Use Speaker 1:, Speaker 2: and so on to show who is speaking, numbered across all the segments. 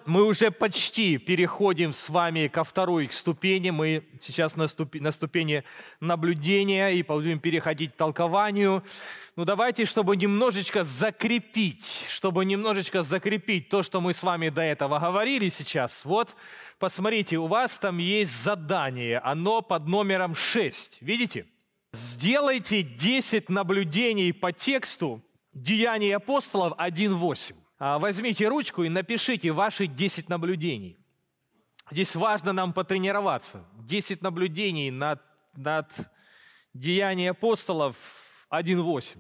Speaker 1: мы уже почти переходим с вами ко второй ступени. Мы сейчас на ступени наблюдения и будем переходить к толкованию. Ну давайте, чтобы немножечко закрепить то, что мы с вами до этого говорили сейчас. Вот, посмотрите, у вас там есть задание, оно под номером 6. Видите? Сделайте 10 наблюдений по тексту Деяний апостолов 1:8. Возьмите ручку и напишите ваши 10 наблюдений. Здесь важно нам потренироваться. 10 наблюдений над Деяний апостолов 1:8.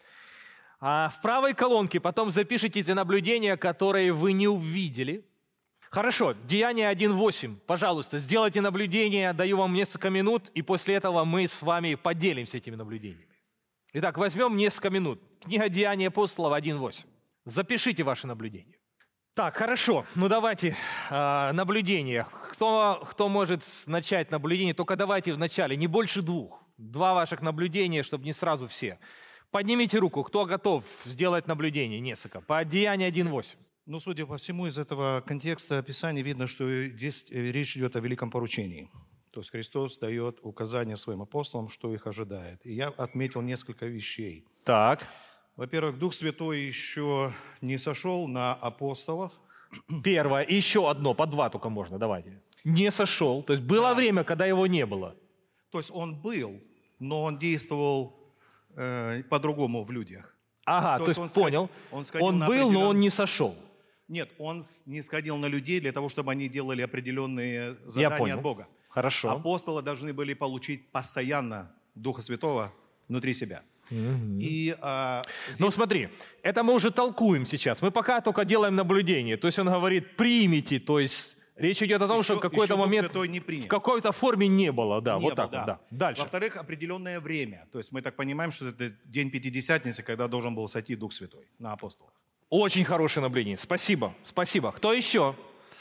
Speaker 1: А в правой колонке потом запишите те наблюдения, которые вы не увидели. Хорошо, Деяния 1:8. Пожалуйста, сделайте наблюдение, даю вам несколько минут, и после этого мы с вами поделимся этими наблюдениями. Итак, возьмем несколько минут. Книга Деяний апостолов 1:8. Запишите ваши наблюдения. Так, хорошо. Ну давайте наблюдения. Кто может начать наблюдение? Только давайте вначале, не больше 2. 2 ваших наблюдения, чтобы не сразу все. Поднимите руку, кто готов сделать наблюдение несколько. По Деянию 1:8.
Speaker 2: Ну, судя по всему, из этого контекста Писания видно, что здесь речь идет о великом поручении. То есть Христос дает указания своим апостолам, что их ожидает. И я отметил несколько вещей.
Speaker 1: Так.
Speaker 2: Во-первых, Дух Святой еще не сошел на апостолов.
Speaker 1: Первое. Еще одно, по 2 только можно, давайте. Не сошел. То есть было время, когда его не было.
Speaker 2: То есть он был, но он действовал по-другому в людях.
Speaker 1: Ага, то есть понял. Он был, но он не сошел.
Speaker 2: Нет, он не сходил на людей для того, чтобы они делали определенные задания от Бога.
Speaker 1: Хорошо.
Speaker 2: Апостолы должны были получить постоянно Духа Святого внутри себя. И, здесь...
Speaker 1: Ну смотри, это мы уже толкуем сейчас. Мы пока только делаем наблюдение. То есть он говорит, примите. То есть речь идет о том, что в какой-то момент в какой-то форме не было. Да,
Speaker 2: не
Speaker 1: вот
Speaker 2: был,
Speaker 1: так. Да. Дальше.
Speaker 2: Во-вторых, определенное время. То есть мы так понимаем, что это день Пятидесятницы, когда должен был сойти Дух Святой на апостолов.
Speaker 1: Очень хорошее наблюдение. Спасибо. Спасибо. Кто еще?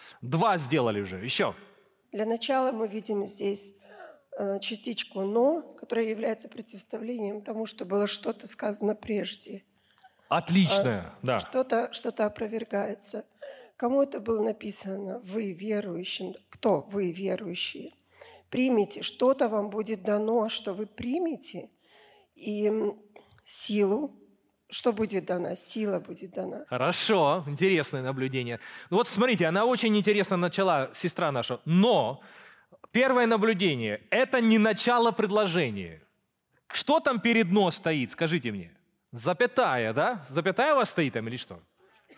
Speaker 1: 2 сделали уже. Еще.
Speaker 3: Для начала мы видим здесь частичку «но», которая является противоставлением тому, что было что-то сказано прежде.
Speaker 1: Отлично, да.
Speaker 3: Что-то опровергается. Кому это было написано? Вы, верующим. Кто? Вы, верующие. Примите. Что-то вам будет дано, что вы примете. И силу. Что будет дано? Сила будет дана.
Speaker 1: Хорошо, интересное наблюдение. Ну вот смотрите, она очень интересно начала, сестра наша. Но первое наблюдение – это не начало предложения. Что там перед «но» стоит, скажите мне? Запятая, да? Запятая у вас стоит там или что?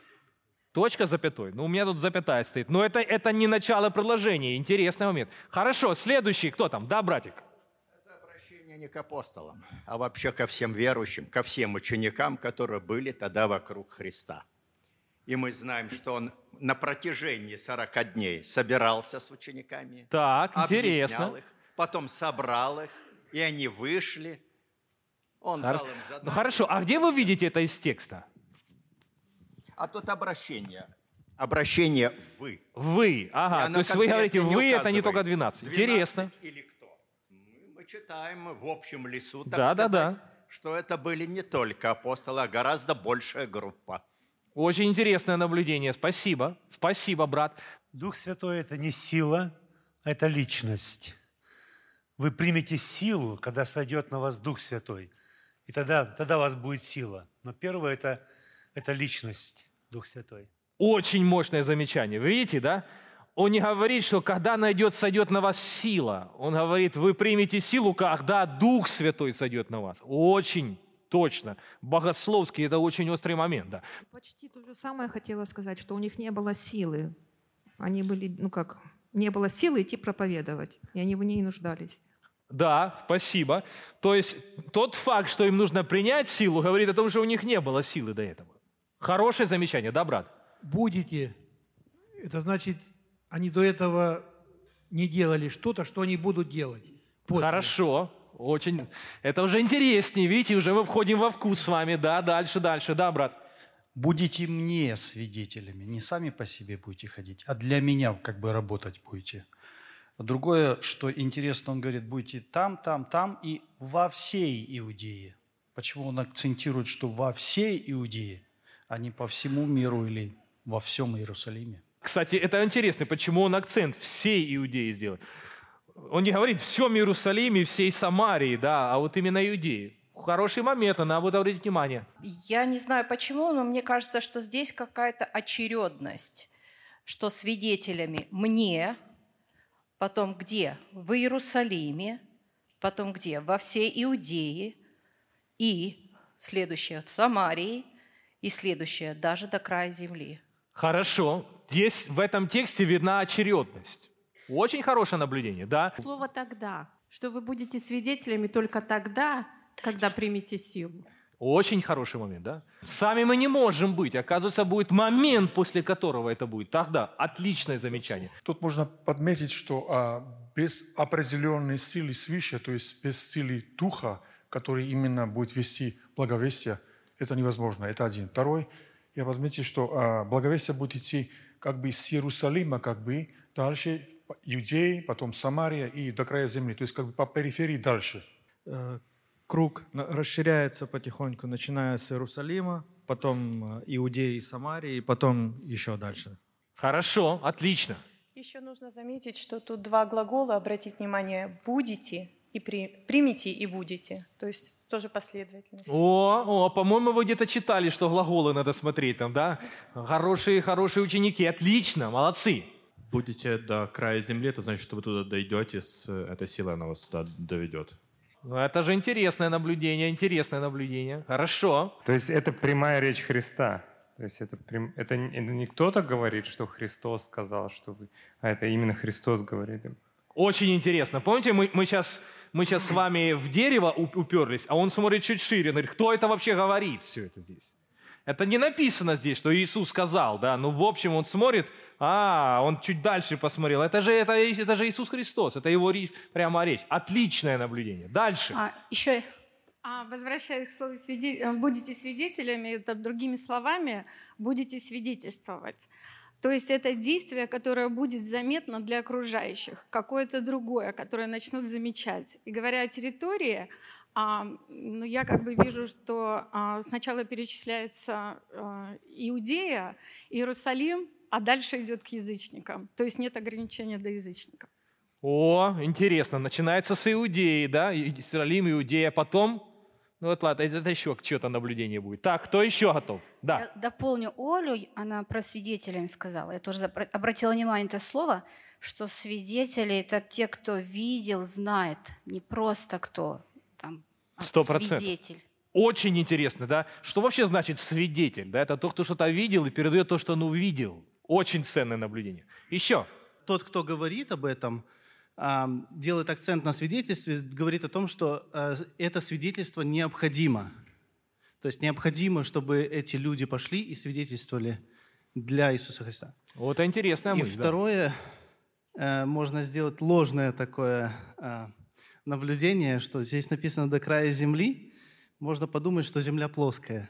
Speaker 1: Точка запятой. Ну, у меня тут запятая стоит. Но это не начало предложения. Интересный момент. Хорошо, следующий. Кто там? Да, братик?
Speaker 4: Это обращение не к апостолам, а вообще ко всем верующим, ко всем ученикам, которые были тогда вокруг Христа. И мы знаем, что он на протяжении 40 дней собирался с учениками.
Speaker 1: Так,
Speaker 4: объяснял
Speaker 1: интересно.
Speaker 4: их, потом собрал их, и они вышли. Он дал им задание.
Speaker 1: Ну хорошо, а где вы видите это из текста?
Speaker 4: А тут обращение. Обращение «вы».
Speaker 1: Вы, ага. То есть вы говорите «вы» — это не только 12. Интересно.
Speaker 4: Или кто? Мы читаем в общем лесу, так
Speaker 1: Да,
Speaker 4: сказать,
Speaker 1: да.
Speaker 4: что это были не только апостолы, а гораздо большая группа.
Speaker 1: Очень интересное наблюдение. Спасибо. Спасибо, брат.
Speaker 5: Дух Святой – это не сила, это личность. Вы примете силу, когда сойдет на вас Дух Святой. И тогда у вас будет сила. Но первое – это личность, Дух Святой.
Speaker 1: Очень мощное замечание. Вы видите, да? Он не говорит, что когда сойдет на вас сила. Он говорит, вы примете силу, когда Дух Святой сойдет на вас. Очень точно. Богословский – это очень острый момент, да.
Speaker 6: Почти то же самое хотела сказать, что у них не было силы. Они были, не было силы идти проповедовать, и они в ней нуждались.
Speaker 1: Да, спасибо. То есть тот факт, что им нужно принять силу, говорит о том, что у них не было силы до этого. Хорошее замечание, да, брат?
Speaker 7: Будете. Это значит, они до этого не делали что-то, что они будут делать. После.
Speaker 1: Хорошо. Очень. Это уже интереснее, видите, уже мы входим во вкус с вами. Да, дальше, да, брат.
Speaker 8: Будете мне свидетелями, не сами по себе будете ходить, а для меня работать будете. Другое, что интересно, он говорит, будете там и во всей Иудее. Почему он акцентирует, что во всей Иудее, а не по всему миру или во всем Иерусалиме?
Speaker 1: Кстати, это интересно, почему он акцент всей Иудеи сделал. Он не говорит «всем Иерусалиме, всей Самарии», да, а вот именно Иудеи. Хороший момент, надо будет обратить внимание.
Speaker 9: Я не знаю почему, но мне кажется, что здесь какая-то очередность, что свидетелями мне, потом где? В Иерусалиме, потом где? Во всей Иудее, и следующее в Самарии, и следующее даже до края земли.
Speaker 1: Хорошо. Здесь в этом тексте видна очередность. Очень хорошее наблюдение, да?
Speaker 10: Слово «тогда», что вы будете свидетелями только тогда, когда примете силу.
Speaker 1: Очень хороший момент, да? Сами мы не можем быть. Оказывается, будет момент, после которого это будет. Тогда отличное замечание.
Speaker 11: Тут можно подметить, что без определенной силы свыше, то есть без силы Духа, который именно будет вести благовестие, это невозможно. Это один. Второй, я подметил, что благовестие будет идти как бы с Иерусалима, как бы дальше Иудеи, потом Самария и до края земли. То есть как бы по периферии дальше.
Speaker 12: Круг расширяется потихоньку, начиная с Иерусалима, потом Иудеи и Самарии, и потом еще дальше.
Speaker 1: Хорошо, отлично.
Speaker 13: Еще нужно заметить, что тут два глагола, обратить внимание, «будете» и «примите» и «будете». То есть тоже последовательность.
Speaker 1: По-моему, вы где-то читали, что глаголы надо смотреть там, да? Хорошие ученики, отлично, молодцы.
Speaker 14: Будете до края земли, это значит, что вы туда дойдете, эта сила она вас туда доведет.
Speaker 1: Это же интересное наблюдение. Хорошо.
Speaker 15: То есть это прямая речь Христа. То есть это не кто-то говорит, что Христос сказал, что вы, а это именно Христос говорит им.
Speaker 1: Очень интересно. Помните, мы сейчас с вами в дерево уперлись, а он смотрит чуть шире, говорит, кто это вообще говорит все это здесь? Это не написано здесь, что Иисус сказал, да, ну в общем он смотрит, он чуть дальше посмотрел. Это же Иисус Христос, это его прямо речь. Отличное наблюдение. Дальше.
Speaker 10: Еще возвращаясь к слову будете свидетелями, это другими словами, будете свидетельствовать. То есть это действие, которое будет заметно для окружающих, какое-то другое, которое начнут замечать. И говоря о территории, я как бы вижу, что сначала перечисляется Иудея, Иерусалим, а дальше идет к язычникам. То есть нет ограничения до язычников.
Speaker 1: Интересно. Начинается с Иудеи, да? Иерусалим, Иудея, потом... Ну вот ладно, это еще что-то наблюдение будет. Так, кто еще готов? Да.
Speaker 16: Я дополню Олю, она про свидетелями сказала. Я тоже обратила внимание на это слово, что свидетели – это те, кто видел, знает, не просто кто там
Speaker 1: 100%.
Speaker 16: Свидетель.
Speaker 1: Очень интересно, да? Что вообще значит свидетель? Да? Это тот, кто что-то видел и передает то, что он увидел. Очень ценное наблюдение. Еще.
Speaker 17: Тот, кто говорит об этом, делает акцент на свидетельстве, говорит о том, что это свидетельство необходимо. То есть необходимо, чтобы эти люди пошли и свидетельствовали для Иисуса Христа.
Speaker 1: Вот это интересная мысль.
Speaker 17: И второе, можно сделать ложное такое наблюдение, что здесь написано «до края земли». Можно подумать, что земля плоская.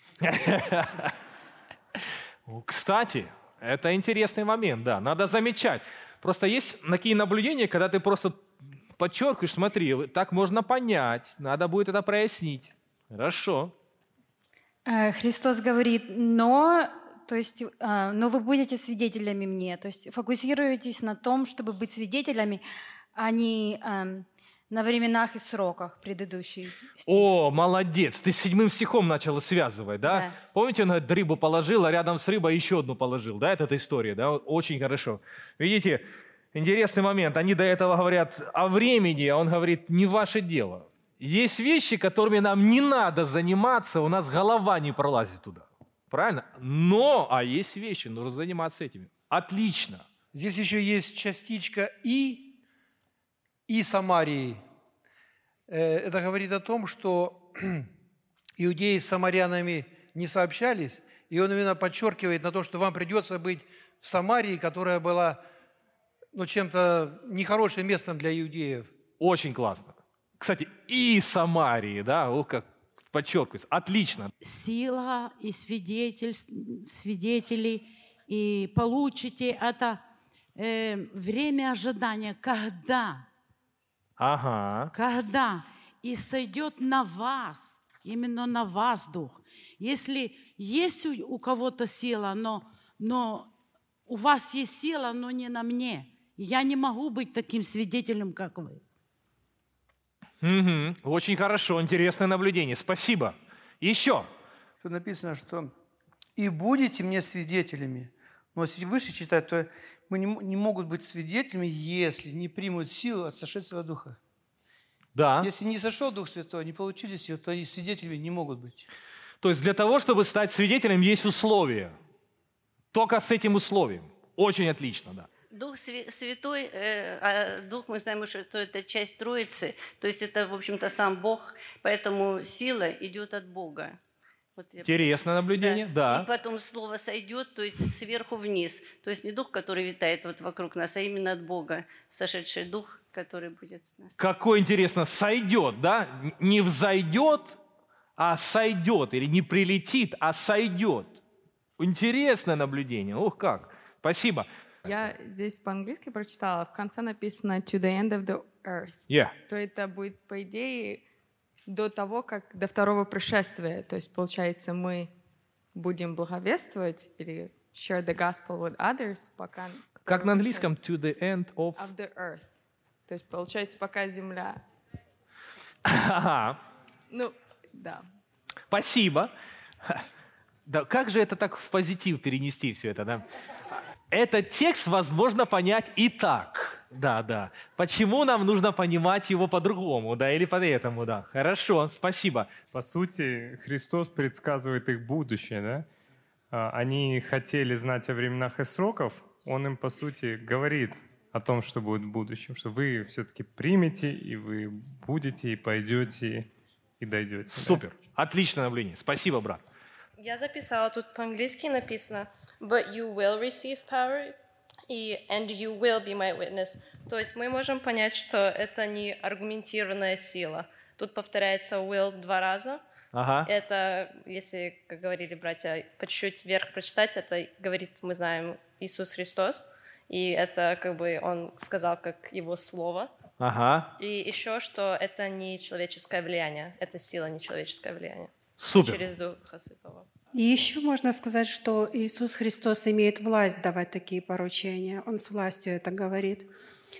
Speaker 1: Кстати, это интересный момент, да, надо замечать. Просто есть такие наблюдения, когда ты просто подчеркиваешь, смотри, так можно понять, надо будет это прояснить. Хорошо.
Speaker 18: Христос говорит, но вы будете свидетелями мне. То есть фокусируйтесь на том, чтобы быть свидетелями, а не на временах и сроках предыдущих стих.
Speaker 1: Молодец! Ты с 7 стихом начала связывать, да?
Speaker 18: Да.
Speaker 1: Помните, он говорит, рыбу положил, а рядом с рыбой еще одну положил, да? Это эта история, да? Очень хорошо. Видите, интересный момент. Они до этого говорят о времени, а он говорит, не ваше дело. Есть вещи, которыми нам не надо заниматься, у нас голова не пролазит туда. Правильно? А есть вещи, нужно заниматься этими. Отлично.
Speaker 7: Здесь еще есть частичка «и Самарии». Это говорит о том, что иудеи с самарянами не сообщались, и он именно подчеркивает на то, что вам придется быть в Самарии, которая была чем-то нехорошим местом для иудеев.
Speaker 1: Очень классно. Кстати, и Самарии, да, как подчеркивается. Отлично.
Speaker 10: Сила и свидетели, и получите это время ожидания, когда? Когда? И сойдет на вас, именно на вас Дух. Если есть у кого-то сила, но
Speaker 19: у вас есть сила, но не на мне. Я не могу быть таким свидетелем, как вы.
Speaker 1: Мгм. Очень хорошо, интересное наблюдение. Спасибо. Еще.
Speaker 7: Тут написано, что «и будете мне свидетелями». Но если выше читать, то мы не могут быть свидетелями, если не примут силу от сошедшего Духа.
Speaker 1: Да.
Speaker 7: Если не сошел Дух Святой, не получили силу, то и свидетелями не могут быть.
Speaker 1: То есть для того, чтобы стать свидетелем, есть условия. Только с этим условием. Очень отлично, да.
Speaker 20: Дух Святой, Дух, мы знаем, что это часть Троицы, то есть это, в общем-то, сам Бог, поэтому сила идет от Бога. Вот
Speaker 1: Интересное наблюдение, да.
Speaker 20: И потом слово сойдет, то есть сверху вниз. То есть не дух, который витает вот вокруг нас, а именно от Бога сошедший дух, который будет в нас.
Speaker 1: Какой интересно, сойдет, да? Не взойдет, а сойдет. Или не прилетит, а сойдет. Интересное наблюдение. Ух, как. Спасибо.
Speaker 21: Я здесь по-английски прочитала. В конце написано «to the end of the earth».
Speaker 1: Yeah.
Speaker 21: То это будет, по идее, до того, как до второго пришествия. То есть, получается, мы будем благовествовать или share the gospel with others, пока...
Speaker 1: Как на английском «to the end of...»
Speaker 21: Of the earth. То есть, получается, пока земля...
Speaker 1: Ага.
Speaker 21: Ну, да.
Speaker 1: Спасибо. Да, как же это так в позитив перенести все это, да? Этот текст возможно понять и так. Да, да. Почему нам нужно понимать его по-другому, да, или по-этому, да? Хорошо, спасибо.
Speaker 15: По сути, Христос предсказывает их будущее, да? Они хотели знать о временах и сроках, Он им, по сути, говорит о том, что будет в будущем, что вы все-таки примете, и вы будете, и пойдете, и дойдете.
Speaker 1: Супер. Да? Отличное наблюдение. Спасибо, брат.
Speaker 22: Я записала, тут по-английски написано «But you will receive power» и «And you will be my witness». То есть мы можем понять, что это не аргументированная сила. Тут повторяется «will» 2 раза.
Speaker 1: Ага.
Speaker 22: Это, если, как говорили братья, по чуть-чуть вверх прочитать, это говорит, мы знаем, Иисус Христос. И это как бы Он сказал как Его Слово.
Speaker 1: Ага.
Speaker 22: И еще, что это не человеческое влияние, это сила, не человеческое влияние.
Speaker 1: Супер.
Speaker 22: Через Духа Святого.
Speaker 23: И еще можно сказать, что Иисус Христос имеет власть давать такие поручения. Он с властью это говорит.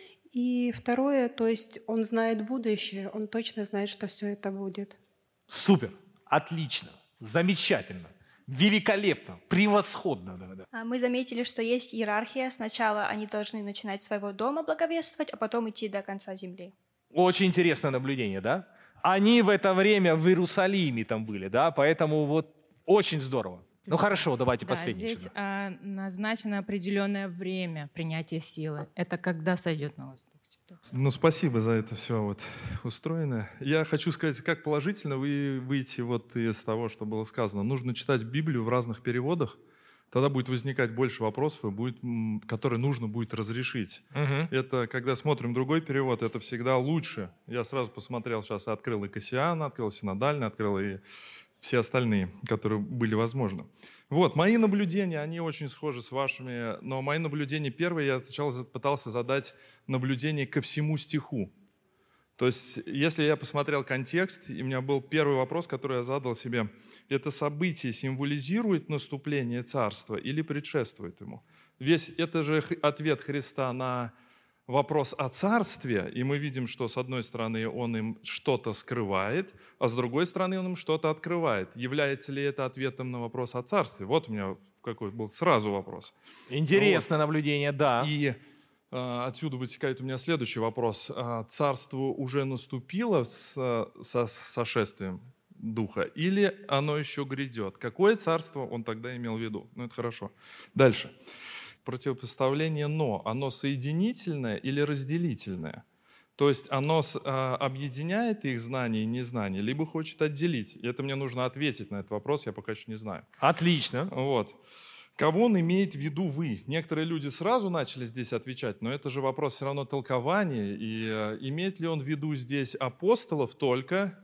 Speaker 23: И второе, то есть Он знает будущее, Он точно знает, что все это будет.
Speaker 1: Супер. Отлично. Замечательно. Великолепно. Превосходно. Да, да.
Speaker 24: Мы заметили, что есть иерархия. Сначала они должны начинать с своего дома благовествовать, а потом идти до конца земли.
Speaker 1: Очень интересное наблюдение, да? Они в это время в Иерусалиме там были, да? Поэтому вот очень здорово. Ну хорошо, давайте последний.
Speaker 25: Здесь назначено определенное время принятия силы. Это когда сойдет на вас Дух Святой?
Speaker 26: Ну, спасибо за это все вот устроено. Я хочу сказать, как положительно вы выйти вот из того, что было сказано. Нужно читать Библию в разных переводах, тогда будет возникать больше вопросов, которые нужно будет разрешить.
Speaker 1: Угу.
Speaker 26: Это, когда смотрим другой перевод, это всегда лучше. Я сразу посмотрел, сейчас открыл и Кассиана, открыл Синодальный, открыл и все остальные, которые были возможны. Вот, мои наблюдения, они очень схожи с вашими, но мои наблюдения первые, я сначала пытался задать наблюдение ко всему стиху. То есть, если я посмотрел контекст, и у меня был первый вопрос, который я задал себе, это событие символизирует наступление царства или предшествует ему? Весь это же ответ Христа на вопрос о царстве, и мы видим, что с одной стороны он им что-то скрывает, а с другой стороны он им что-то открывает. Является ли это ответом на вопрос о царстве? Вот у меня какой был сразу вопрос.
Speaker 1: Интересное наблюдение, да.
Speaker 26: И отсюда вытекает у меня следующий вопрос. Царство уже наступило с сошествием Духа или оно еще грядет? Какое царство он тогда имел в виду? Ну, это хорошо. Дальше. Противопоставление «но». Оно соединительное или разделительное? То есть оно объединяет их знания и незнания, либо хочет отделить? И это мне нужно ответить на этот вопрос, я пока еще не знаю.
Speaker 1: Отлично.
Speaker 26: Вот. Кого он имеет в виду вы? Некоторые люди сразу начали здесь отвечать, но это же вопрос все равно толкования. И имеет ли он в виду здесь апостолов только,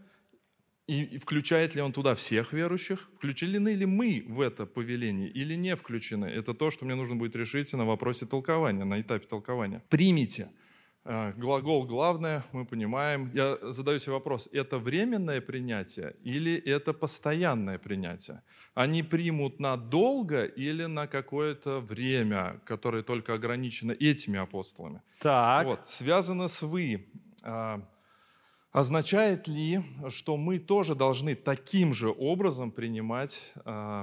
Speaker 26: и включает ли он туда всех верующих? Включены ли мы в это повеление или не включены? Это то, что мне нужно будет решить на вопросе толкования, на этапе толкования. Примите Глагол главное, мы понимаем. Я задаю себе вопрос, это временное принятие или это постоянное принятие? Они примут надолго или на какое-то время, которое только ограничено этими апостолами?
Speaker 1: Так.
Speaker 26: Вот, связано с «вы». Означает ли, что мы тоже должны таким же образом принимать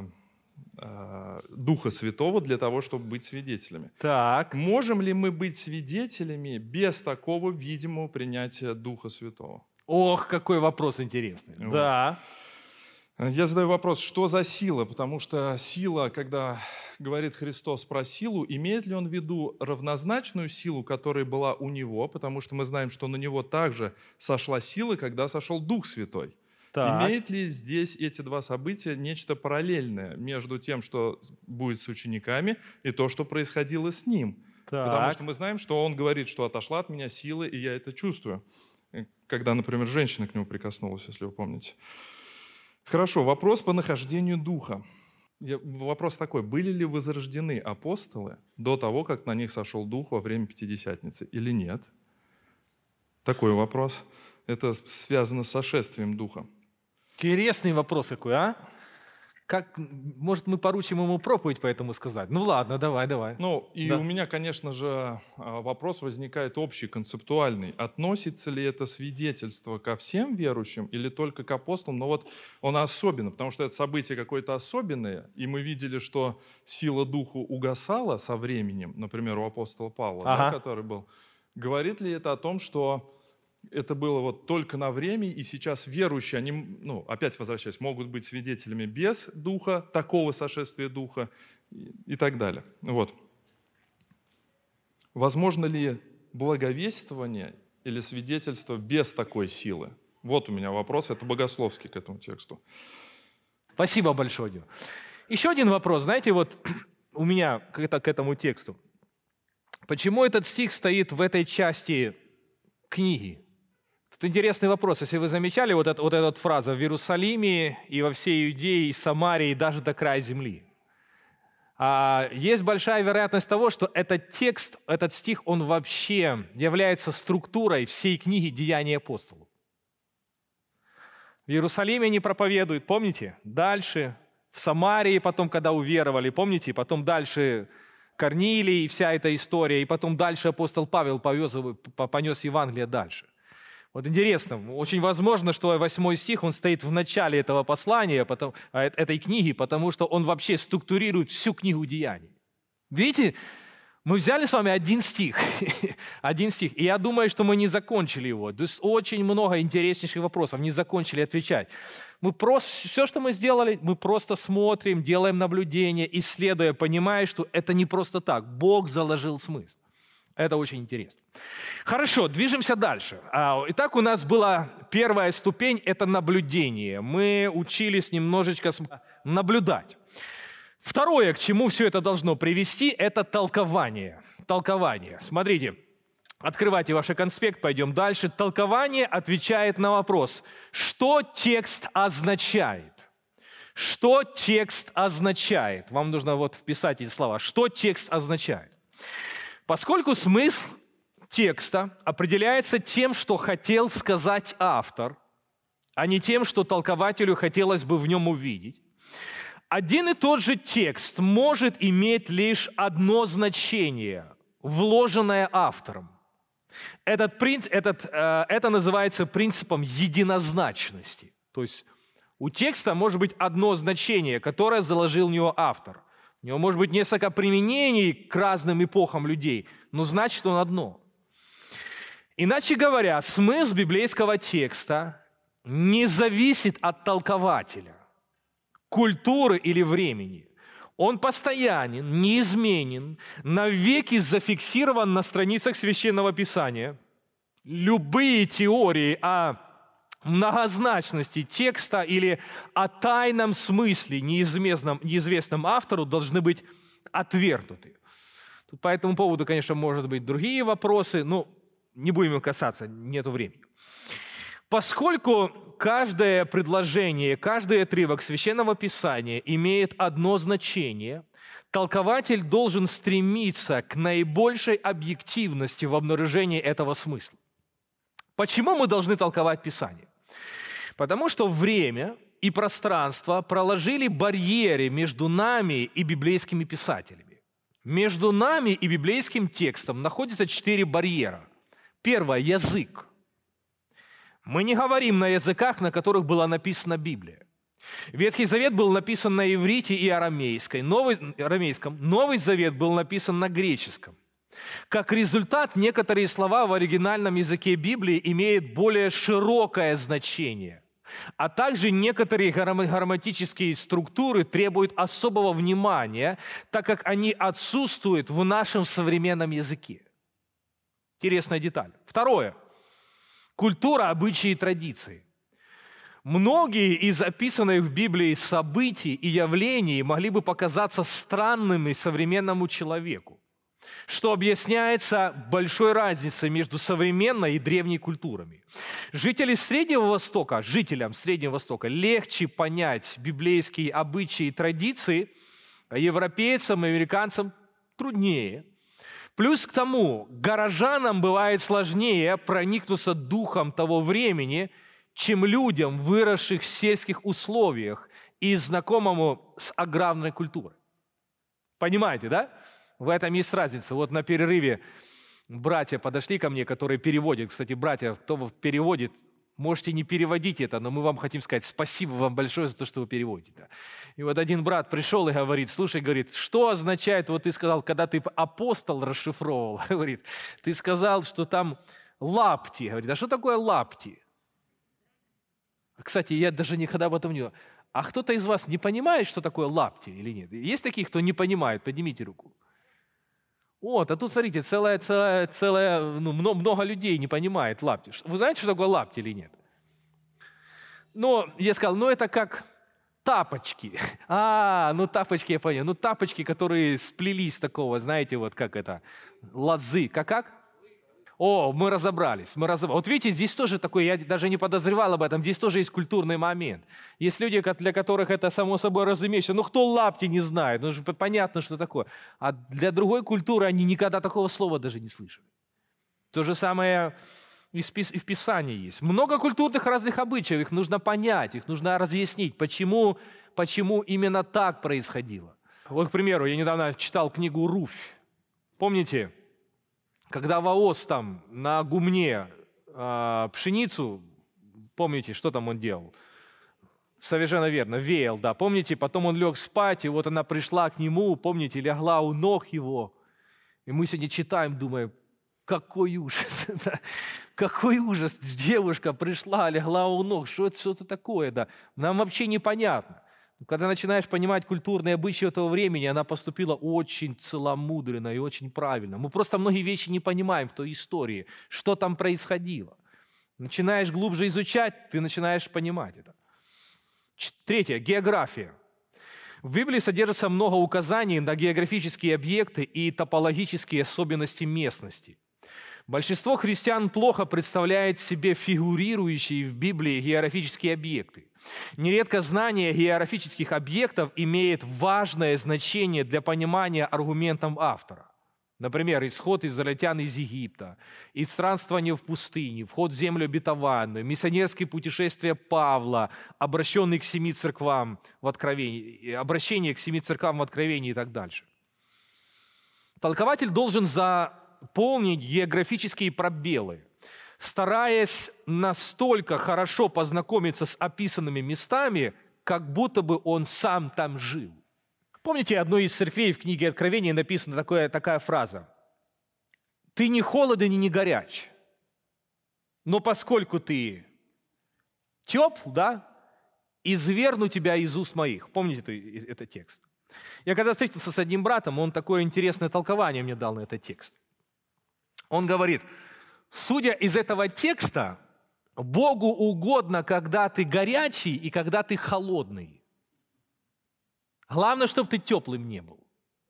Speaker 26: Духа Святого для того, чтобы быть свидетелями?
Speaker 1: Так.
Speaker 26: Можем ли мы быть свидетелями без такого видимого принятия Духа Святого?
Speaker 1: Ох, какой вопрос интересный.
Speaker 26: Вот.
Speaker 1: Да.
Speaker 26: Я задаю вопрос, что за сила? Потому что сила, когда говорит Христос про силу, имеет ли он в виду равнозначную силу, которая была у него? Потому что мы знаем, что на него также сошла сила, когда сошел Дух Святой.
Speaker 1: Так.
Speaker 26: Имеет ли здесь эти два события нечто параллельное между тем, что будет с учениками, и то, что происходило с ним?
Speaker 1: Так.
Speaker 26: Потому что мы знаем, что он говорит, что отошла от меня сила, и я это чувствую. Когда, например, женщина к нему прикоснулась, если вы помните. Хорошо, вопрос по нахождению Духа. Вопрос такой, были ли возрождены апостолы до того, как на них сошел Дух во время Пятидесятницы, или нет? Такой вопрос. Это связано с сошествием Духа.
Speaker 1: Интересный вопрос какой, а? Как, может, мы поручим ему проповедь по этому сказать? Ну ладно, давай.
Speaker 26: Ну, и
Speaker 1: Да.
Speaker 26: у меня, конечно же, вопрос возникает общий, концептуальный. Относится ли это свидетельство ко всем верующим или только к апостолам? Но вот он особенно, потому что это событие какое-то особенное, и мы видели, что сила Духа угасала со временем, например, у апостола Павла, да, который был. Говорит ли это о том, что это было вот только на время, и сейчас верующие, они, ну, опять возвращаясь, могут быть свидетелями без Духа, такого сошествия Духа и так далее. Вот. Возможно ли благовествование или свидетельство без такой силы? Вот у меня вопрос, это богословский к этому тексту.
Speaker 1: Спасибо большое, Дим. Еще один вопрос, знаете, вот у меня к этому тексту. Почему этот стих стоит в этой части книги? Тут интересный вопрос. Если вы замечали, вот эта фраза «в Иерусалиме и во всей Иудее и Самарии, даже до края земли». Есть большая вероятность того, что этот текст, этот стих, он вообще является структурой всей книги «Деяния апостолов». В Иерусалиме они проповедуют, помните? Дальше в Самарии, потом, когда уверовали, помните? Потом дальше Корнилий, вся эта история, и потом дальше апостол Павел понес Евангелие дальше. Вот интересно, очень возможно, что 8 стих, он стоит в начале этого послания, этой книги, потому что он вообще структурирует всю книгу Деяний. Видите, мы взяли с вами один стих, и я думаю, что мы не закончили его. То есть очень много интереснейших вопросов, не закончили отвечать. Все, что мы сделали, мы просто смотрим, делаем наблюдения, исследуя, понимая, что это не просто так. Бог заложил смысл. Это очень интересно. Хорошо, движемся дальше. Итак, у нас была первая ступень – это наблюдение. Мы учились немножечко наблюдать. Второе, к чему все это должно привести, это толкование. Толкование. Смотрите, открывайте ваш конспект, пойдем дальше. Толкование отвечает на вопрос, что текст означает. Что текст означает? Вам нужно вот вписать эти слова. Что текст означает? Поскольку смысл текста определяется тем, что хотел сказать автор, а не тем, что толкователю хотелось бы в нем увидеть, один и тот же текст может иметь лишь одно значение, вложенное автором. Это называется принципом единозначности. То есть у текста может быть одно значение, которое заложил в него автор. У него может быть несколько применений к разным эпохам людей, но значит он одно. Иначе говоря, смысл библейского текста не зависит от толкователя, культуры или времени. Он постоянен, неизменен, навеки зафиксирован на страницах Священного Писания. Любые теории о многозначности текста или о тайном смысле, неизвестном автору, должны быть отвергнуты. Тут по этому поводу, конечно, может быть другие вопросы, но не будем их касаться, нет времени. Поскольку каждое предложение, каждый отрывок Священного Писания имеет одно значение, Толкователь должен стремиться к наибольшей объективности в обнаружении этого смысла. Почему мы должны толковать Писание? Потому что время и пространство проложили барьеры между нами и библейскими писателями. Между нами и библейским текстом находятся 4 барьера. Первое – язык. Мы не говорим на языках, на которых была написана Библия. Ветхий Завет был написан на иврите и арамейском. Новый Завет был написан на греческом. Как результат, некоторые слова в оригинальном языке Библии имеют более широкое значение, а также некоторые грамматические структуры требуют особого внимания, так как они отсутствуют в нашем современном языке. Интересная деталь. Второе. Культура, обычаи и традиции. Многие из описанных в Библии событий и явлений могли бы показаться странными современному человеку, что объясняется большой разницей между современной и древней культурами. Жителям Среднего Востока легче понять библейские обычаи и традиции, а европейцам и американцам труднее. Плюс к тому, горожанам бывает сложнее проникнуться духом того времени, чем людям, выросших в сельских условиях и знакомому с аграрной культурой. Понимаете, да? В этом есть разница. Вот на перерыве братья подошли ко мне, которые переводят. Кстати, братья, кто переводит, можете не переводить это, но мы вам хотим сказать спасибо вам большое за то, что вы переводите. И вот один брат пришел и говорит, слушай, говорит, что означает, вот ты сказал, когда ты апостол расшифровывал, говорит, ты сказал, что там лапти. Говорит, а что такое лапти? Кстати, я даже никогда об этом не думал. А кто-то из вас не понимает, что такое лапти или нет? Есть такие, кто не понимает? Поднимите руку. Вот, а тут, смотрите, много людей не понимает лапти. Вы знаете, что такое лапти или нет? Но я сказал, это как тапочки. Тапочки, я понял. Тапочки, которые сплелись такого, знаете, вот как это, лозы. Как? Мы разобрались. Вот видите, здесь тоже такой, я даже не подозревал об этом, здесь тоже есть культурный момент. Есть люди, для которых это само собой разумеется. Кто лапти не знает? Понятно, что такое. А для другой культуры они никогда такого слова даже не слышали. То же самое и в Писании есть. Много культурных разных обычаев, их нужно понять, их нужно разъяснить, почему именно так происходило. Вот, к примеру, я недавно читал книгу «Руфь». Помните? Когда Ваос там на гумне пшеницу, помните, что там он делал? Совершенно верно, веял, да. Помните, потом он лег спать, и вот она пришла к нему, помните, легла у ног его. И мы сегодня читаем, думаем, какой ужас, какой ужас. Девушка пришла, легла у ног, что это такое, да. Нам вообще непонятно. Когда начинаешь понимать культурные обычаи этого времени, она поступила очень целомудренно и очень правильно. Мы просто многие вещи не понимаем в той истории, что там происходило. Начинаешь глубже изучать, ты начинаешь понимать это. Третье. География. В Библии содержится много указаний на географические объекты и топологические особенности местности. Большинство христиан плохо представляет себе фигурирующие в Библии географические объекты. Нередко знание географических объектов имеет важное значение для понимания аргументов автора. Например, исход израильтян из Египта, и странствование в пустыне, вход в землю обетованную, миссионерские путешествия Павла, обращение к 7 церквам в Откровении и так дальше. Толкователь должен заполнить географические пробелы, стараясь настолько хорошо познакомиться с описанными местами, как будто бы он сам там жил. Помните, одной из церквей в книге Откровения написана такая фраза: «Ты не холоден и не горяч, но поскольку ты тепл, изверну тебя из уст моих». Помните этот текст? Я когда встретился с одним братом, он такое интересное толкование мне дал на этот текст. Он говорит: судя из этого текста, Богу угодно, когда ты горячий и когда ты холодный. Главное, чтобы ты теплым не был.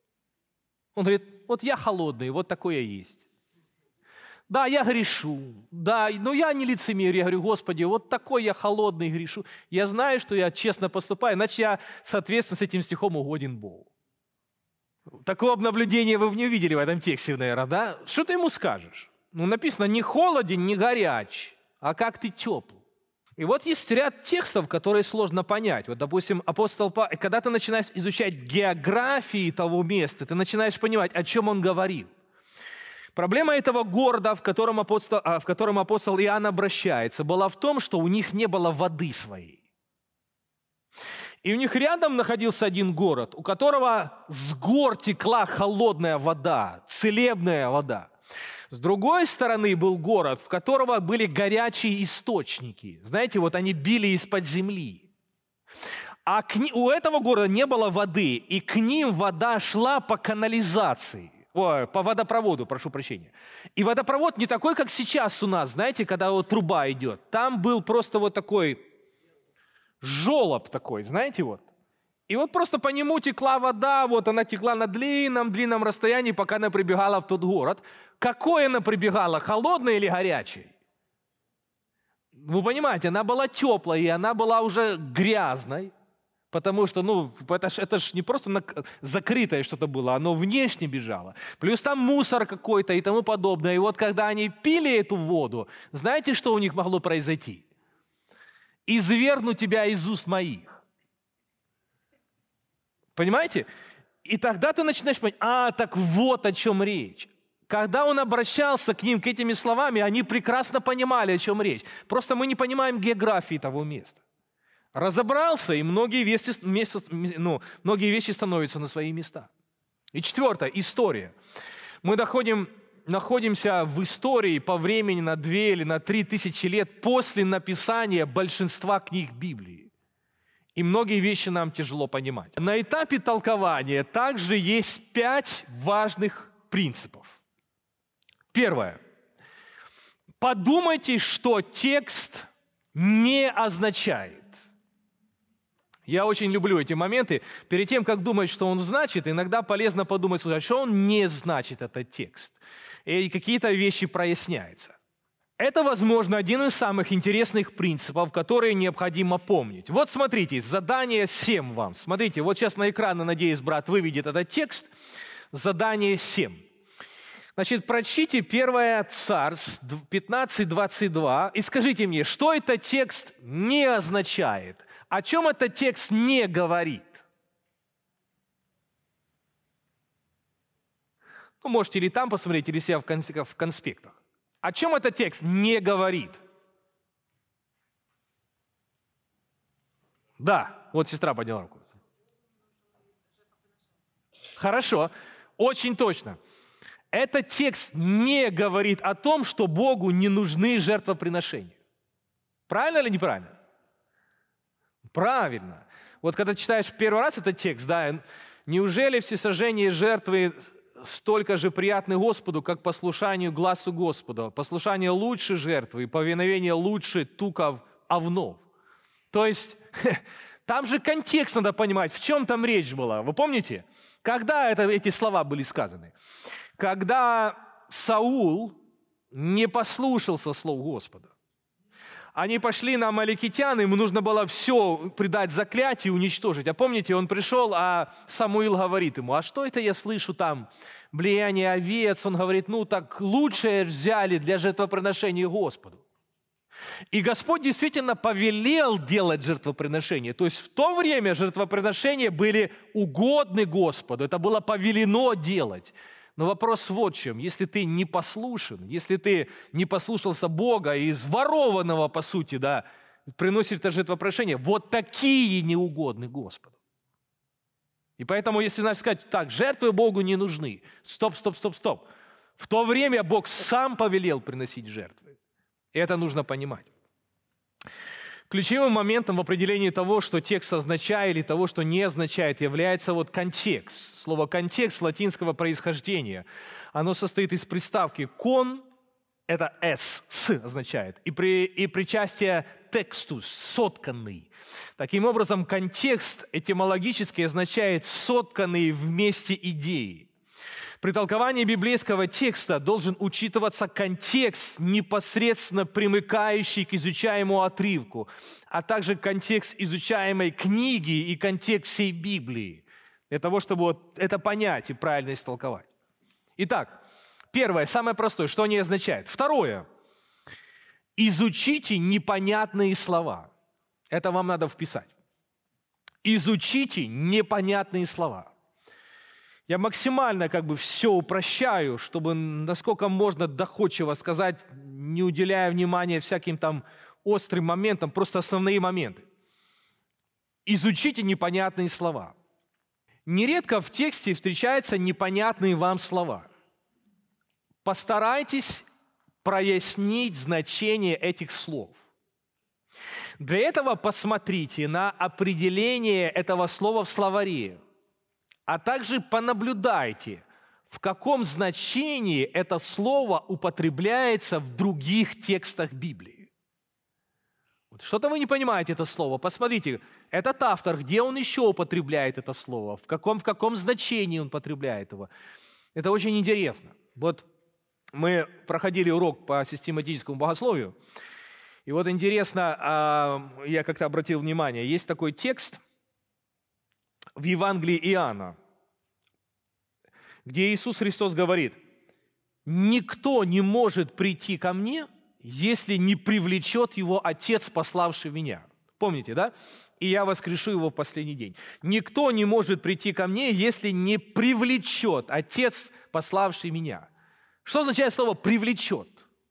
Speaker 1: Он говорит: вот я холодный, вот такой я есть. Да, я грешу, да, но я не лицемер. Я говорю: Господи, вот такой я холодный, грешу. Я знаю, что я честно поступаю, иначе я, соответственно, с этим стихом угоден Богу. Такого наблюдения вы не увидели в этом тексте, наверное, да? Что ты ему скажешь? Ну, написано, не холоден, не горяч, а как ты тепл. И вот есть ряд текстов, которые сложно понять. Вот, допустим, апостол Павел, когда ты начинаешь изучать географии того места, ты начинаешь понимать, о чем он говорил. Проблема этого города, в котором апостол Иоанн обращается, была в том, что у них не было воды своей. И у них рядом находился один город, у которого с гор текла холодная вода, целебная вода. С другой стороны был город, в которого были горячие источники. Знаете, вот они били из-под земли. А у этого города не было воды, и к ним вода шла по канализации. По водопроводу, прошу прощения. И водопровод не такой, как сейчас у нас, знаете, когда вот труба идет. Там был просто вот такой желоб такой, знаете, вот. И вот просто по нему текла вода, вот она текла на длинном расстоянии, пока она прибегала в тот город. Какой она прибегала, холодной или горячей? Вы понимаете, она была теплой, и она была уже грязной, потому что, это ж не просто закрытое что-то было, оно внешне бежало. Плюс там мусор какой-то и тому подобное. И вот когда они пили эту воду, знаете, что у них могло произойти? «Изверну тебя из уст моих». Понимаете? И тогда ты начинаешь понимать, так вот о чем речь. Когда он обращался к ним, к этими словами, они прекрасно понимали, о чем речь. Просто мы не понимаем географии того места. Разобрался, и многие вещи становятся на свои места. И четвертое, история. Мы находимся в истории по времени на 2 или на 3 тысячи лет после написания большинства книг Библии. И многие вещи нам тяжело понимать. На этапе толкования также есть 5 важных принципов. Первое. Подумайте, что текст не означает. Я очень люблю эти моменты. Перед тем, как думать, что он значит, иногда полезно подумать, что он не значит, этот текст. И какие-то вещи проясняются. Это, возможно, один из самых интересных принципов, которые необходимо помнить. Вот смотрите, задание 7 вам. Смотрите, вот сейчас на экран, надеюсь, брат выведет этот текст. Задание 7. Значит, прочтите 1 Царств 15:22 и скажите мне, что этот текст не означает? О чем этот текст не говорит? Можете или там посмотреть, или себя в конспектах. О чем этот текст не говорит? Да, вот сестра подняла руку. Хорошо, очень точно. Этот текст не говорит о том, что Богу не нужны жертвоприношения. Правильно или неправильно? Правильно. Вот когда читаешь в первый раз этот текст, да, неужели всесожжение и жертвы столько же приятны Господу, как послушанию гласу Господа? Послушание лучше жертвы, и повиновение лучше туков овнов. То есть там же контекст надо понимать, в чем там речь была. Вы помните? Когда эти слова были сказаны? Когда Саул не послушался слов Господа. Они пошли на амаликитян, ему нужно было все предать заклятию, уничтожить. А помните, он пришел, а Самуил говорит ему, а что это я слышу там, блеяние овец? Он говорит, так лучшее взяли для жертвоприношения Господу. И Господь действительно повелел делать жертвоприношения. То есть в то время жертвоприношения были угодны Господу, это было повелено делать. Но вопрос вот в чем. Если ты не послушен, если ты не послушался Бога и из ворованного, по сути, да, приносишь это жертвоприношение, вот такие неугодны Господу. И поэтому, если значит сказать, так, жертвы Богу не нужны. Стоп. В то время Бог сам повелел приносить жертвы. И это нужно понимать. Ключевым моментом в определении того, что текст означает или того, что не означает, является вот контекст. Слово «контекст» латинского происхождения. Оно состоит из приставки «кон», это «с», «с» означает, и причастие «текстус», «сотканный». Таким образом, контекст этимологически означает «сотканные вместе идеи». При толковании библейского текста должен учитываться контекст, непосредственно примыкающий к изучаемому отрывку, а также контекст изучаемой книги и контекст всей Библии. для того, чтобы вот это понять и правильно истолковать. Итак, первое, самое простое, что они означают. Второе, изучите непонятные слова. Это вам надо вписать. Изучите непонятные слова. Я максимально все упрощаю, чтобы насколько можно доходчиво сказать, не уделяя внимания всяким там острым моментам, просто основные моменты. Изучите непонятные слова. Нередко в тексте встречаются непонятные вам слова. Постарайтесь прояснить значение этих слов. Для этого посмотрите на определение этого слова в словаре, а также понаблюдайте, в каком значении это слово употребляется в других текстах Библии. Вот что-то вы не понимаете это слово. Посмотрите, этот автор, где он еще употребляет это слово, в каком значении он употребляет его. Это очень интересно. Вот мы проходили урок по систематическому богословию, и вот интересно, я как-то обратил внимание, есть такой текст в Евангелии Иоанна, где Иисус Христос говорит: «Никто не может прийти ко мне, если не привлечет его Отец, пославший меня». Помните, да? «И я воскрешу его в последний день». Никто не может прийти ко мне, если не привлечет Отец, пославший меня. Что означает слово «привлечет»?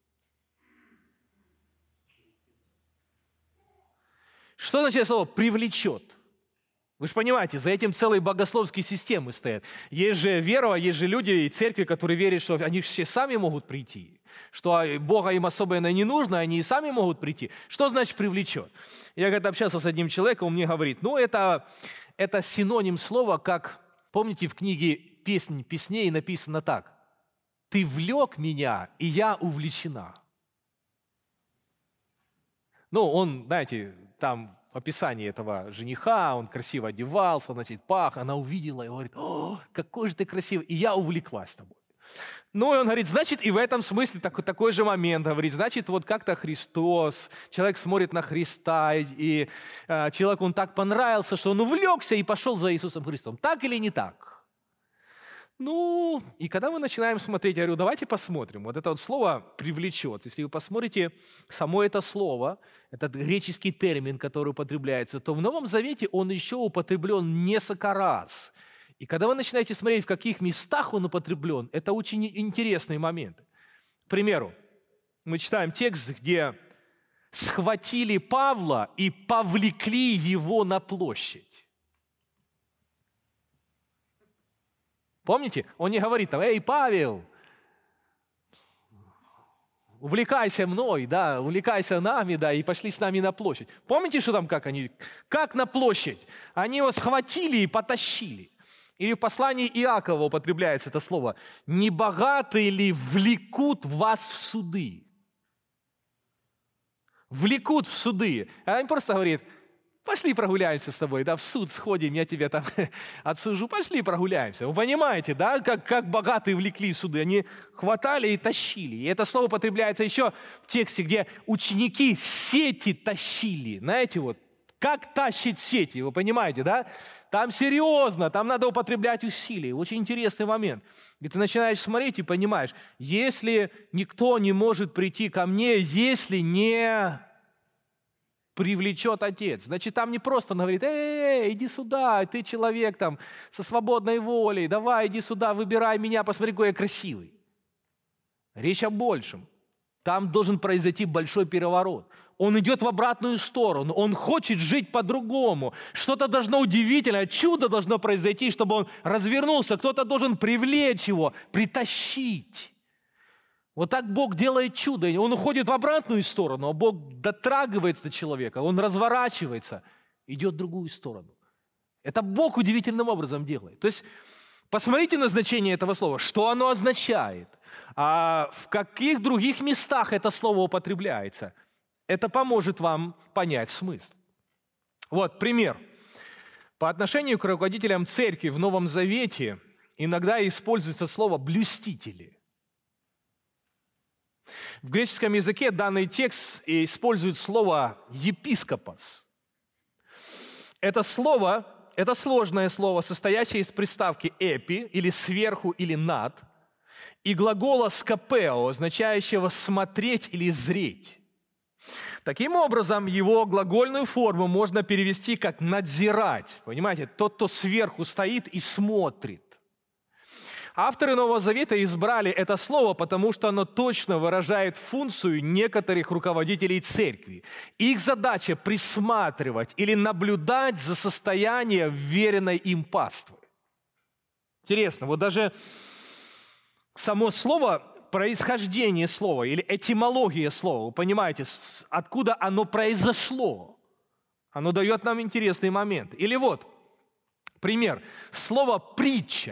Speaker 1: Что означает слово «привлечет»? Вы же понимаете, за этим целые богословские системы стоят. Есть же вера, есть же люди и церкви, которые верят, что они все сами могут прийти, что Бога им особо не нужно, они и сами могут прийти. Что значит «привлечет»? Я когда общался с одним человеком, он мне говорит, это синоним слова, как, помните, в книге «Песнь песней» написано так: «Ты влек меня, и я увлечена». Он, знаете, там в описании этого жениха, он красиво одевался, пах, она увидела и говорит: «О, какой же ты красивый, и я увлеклась тобой». И он говорит, значит, и в этом смысле такой же момент, говорит, значит, вот как-то Христос, человек смотрит на Христа, и человеку он так понравился, что он увлекся и пошел за Иисусом Христом. Так или не так? И когда мы начинаем смотреть, я говорю, давайте посмотрим. Вот это вот слово «привлечет». Если вы посмотрите само это слово, этот греческий термин, который употребляется, то в Новом Завете он еще употреблен несколько раз. И когда вы начинаете смотреть, в каких местах он употреблен, это очень интересные моменты. К примеру, мы читаем текст, где схватили Павла и повлекли его на площадь. Помните? Он не говорит: «Эй, Павел, увлекайся мной, да, увлекайся нами, да, и пошли с нами на площадь». Помните, что там, как на площадь? Они его схватили и потащили. Или в послании Иакова употребляется это слово: «Небогатые ли влекут вас в суды?» Влекут в суды. А он просто говорит: пошли прогуляемся с тобой, да, в суд сходим, я тебя там отсужу, пошли прогуляемся. Вы понимаете, да, как богатые влекли в суды? Они хватали и тащили. И это слово употребляется еще в тексте, где ученики сети тащили. Знаете, вот, как тащить сети, вы понимаете, да? Там серьезно, там надо употреблять усилия. Очень интересный момент. И ты начинаешь смотреть и понимаешь, если никто не может прийти ко мне, если не привлечет Отец. Значит, там не просто он говорит: «Эй, иди сюда, ты человек там со свободной волей, давай, иди сюда, выбирай меня, посмотри, какой я красивый». Речь о большем. Там должен произойти большой переворот. Он идет в обратную сторону, он хочет жить по-другому. Что-то должно удивительное, чудо должно произойти, чтобы он развернулся, кто-то должен привлечь его, притащить. Вот так Бог делает чудо. Он уходит в обратную сторону, а Бог дотрагивается до человека, он разворачивается, идет в другую сторону. Это Бог удивительным образом делает. То есть посмотрите на значение этого слова, что оно означает, а в каких других местах это слово употребляется. Это поможет вам понять смысл. Вот пример. По отношению к руководителям церкви в Новом Завете иногда используется слово «блюстители». В греческом языке данный текст использует слово «епископос». Это слово – это сложное слово, состоящее из приставки «эпи» или «сверху» или «над», и глагола «скопео», означающего «смотреть» или «зреть». Таким образом, его глагольную форму можно перевести как «надзирать». Понимаете, тот, кто сверху стоит и смотрит. Авторы Нового Завета избрали это слово, потому что оно точно выражает функцию некоторых руководителей церкви. Их задача присматривать или наблюдать за состоянием веренной им паствы. Интересно, вот даже само слово, происхождение слова или этимология слова, вы понимаете, откуда оно произошло, оно дает нам интересный момент. Или вот, пример, слово «притча».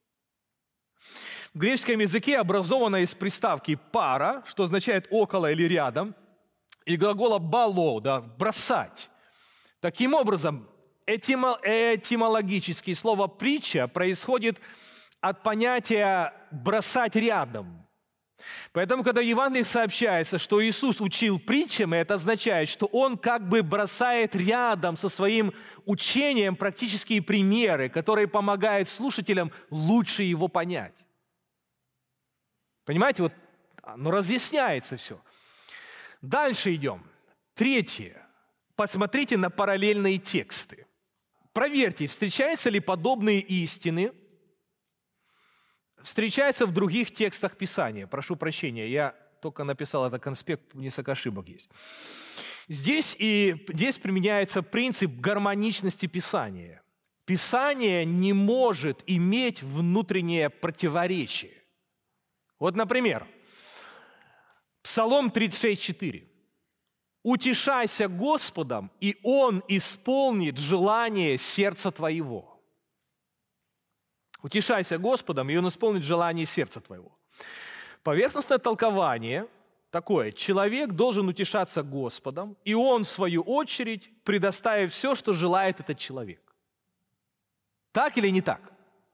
Speaker 1: В греческом языке образовано из приставки «пара», что означает «около» или «рядом», и глагола «бало», да, «бросать». Таким образом, этимологически слово «притча» происходит от понятия «бросать рядом». Поэтому, когда в Евангелии сообщается, что Иисус учил притчам, это означает, что Он как бы бросает рядом со своим учением практические примеры, которые помогают слушателям лучше его понять. Понимаете, вот оно разъясняется все. Дальше идем. Третье. Посмотрите на параллельные тексты. Проверьте, встречаются ли подобные истины, встречаются в других текстах Писания. Прошу прощения, я только написал это конспект, несколько ошибок есть. Здесь применяется принцип гармоничности Писания. Писание не может иметь внутреннее противоречие. Вот, например, Псалом 36:4. «Утешайся Господом, и Он исполнит желание сердца твоего». Утешайся Господом, и Он исполнит желание сердца твоего. Поверхностное толкование такое. Человек должен утешаться Господом, и Он, в свою очередь, предоставит все, что желает этот человек. Так или не так?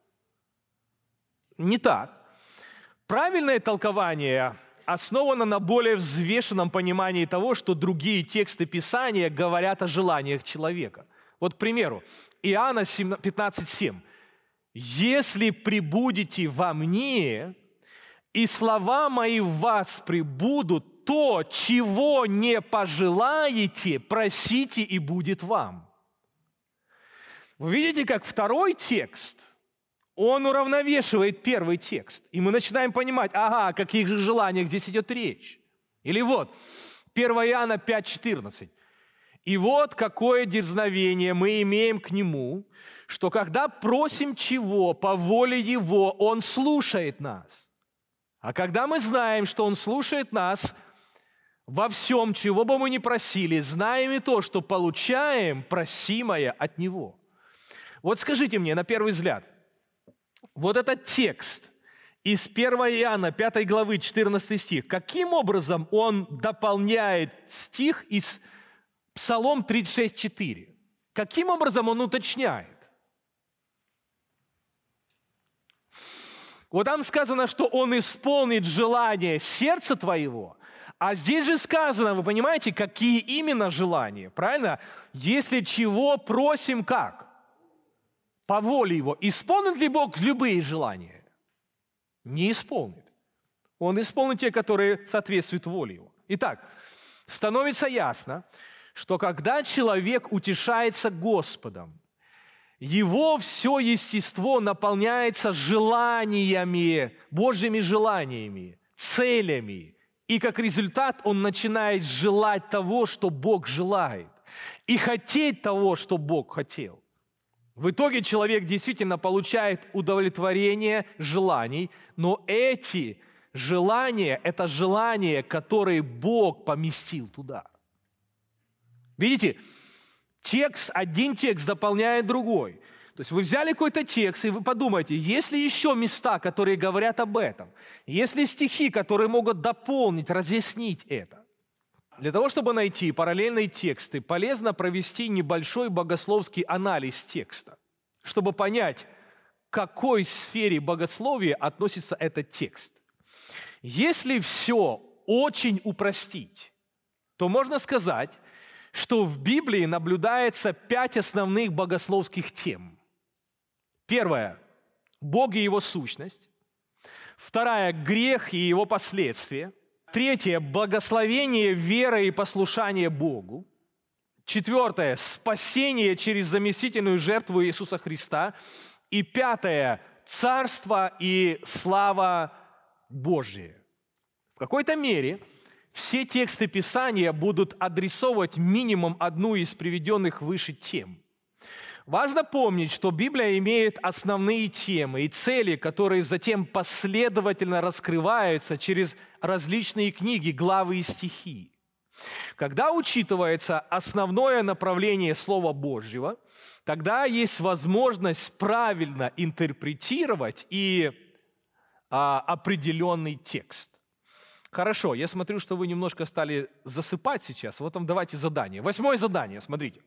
Speaker 1: Не так. Правильное толкование основано на более взвешенном понимании того, что другие тексты Писания говорят о желаниях человека. Вот, к примеру, Иоанна 15:7. «Если пребудете во мне, и слова мои в вас пребудут, то, чего не пожелаете, просите, и будет вам». Вы видите, как второй текст, он уравновешивает первый текст. И мы начинаем понимать, ага, о каких же желаниях здесь идет речь. Или вот, 1 Иоанна 5:14. «И вот какое дерзновение мы имеем к Нему, что когда просим чего по воле Его, Он слушает нас. А когда мы знаем, что Он слушает нас во всем, чего бы мы ни просили, знаем и то, что получаем просимое от Него». Вот скажите мне, на первый взгляд, вот этот текст из 1 Иоанна 5 главы 14 стих, каким образом он дополняет стих из Псалом 36:4? Каким образом он уточняет? Вот там сказано, что он исполнит желание сердца твоего, а здесь же сказано, вы понимаете, какие именно желания, правильно? Если чего просим, как? По воле Его. Исполнит ли Бог любые желания? Не исполнит. Он исполнит те, которые соответствуют воле Его. Итак, становится ясно, что когда человек утешается Господом, его все естество наполняется желаниями, Божьими желаниями, целями. И как результат он начинает желать того, что Бог желает, и хотеть того, что Бог хотел. В итоге человек действительно получает удовлетворение желаний, но эти желания – это желания, которые Бог поместил туда. Видите, один текст дополняет другой. То есть вы взяли какой-то текст, и вы подумайте, есть ли еще места, которые говорят об этом? Есть ли стихи, которые могут дополнить, разъяснить это? Для того, чтобы найти параллельные тексты, полезно провести небольшой богословский анализ текста, чтобы понять, к какой сфере богословия относится этот текст. Если все очень упростить, то можно сказать, что в Библии наблюдается 5 основных богословских тем. Первое – Бог и Его сущность. Вторая – грех и его последствия. Третье – благословение, вера и послушание Богу. Четвертое – спасение через заместительную жертву Иисуса Христа. И пятое – царство и слава Божия. В какой-то мере все тексты Писания будут адресовывать минимум одну из приведенных выше тем. Важно помнить, что Библия имеет основные темы и цели, которые затем последовательно раскрываются через различные книги, главы и стихи. Когда учитывается основное направление Слова Божьего, тогда есть возможность правильно интерпретировать и определенный текст. Хорошо, я смотрю, что вы немножко стали засыпать сейчас. Вот вам давайте задание. 8 задание, смотрите.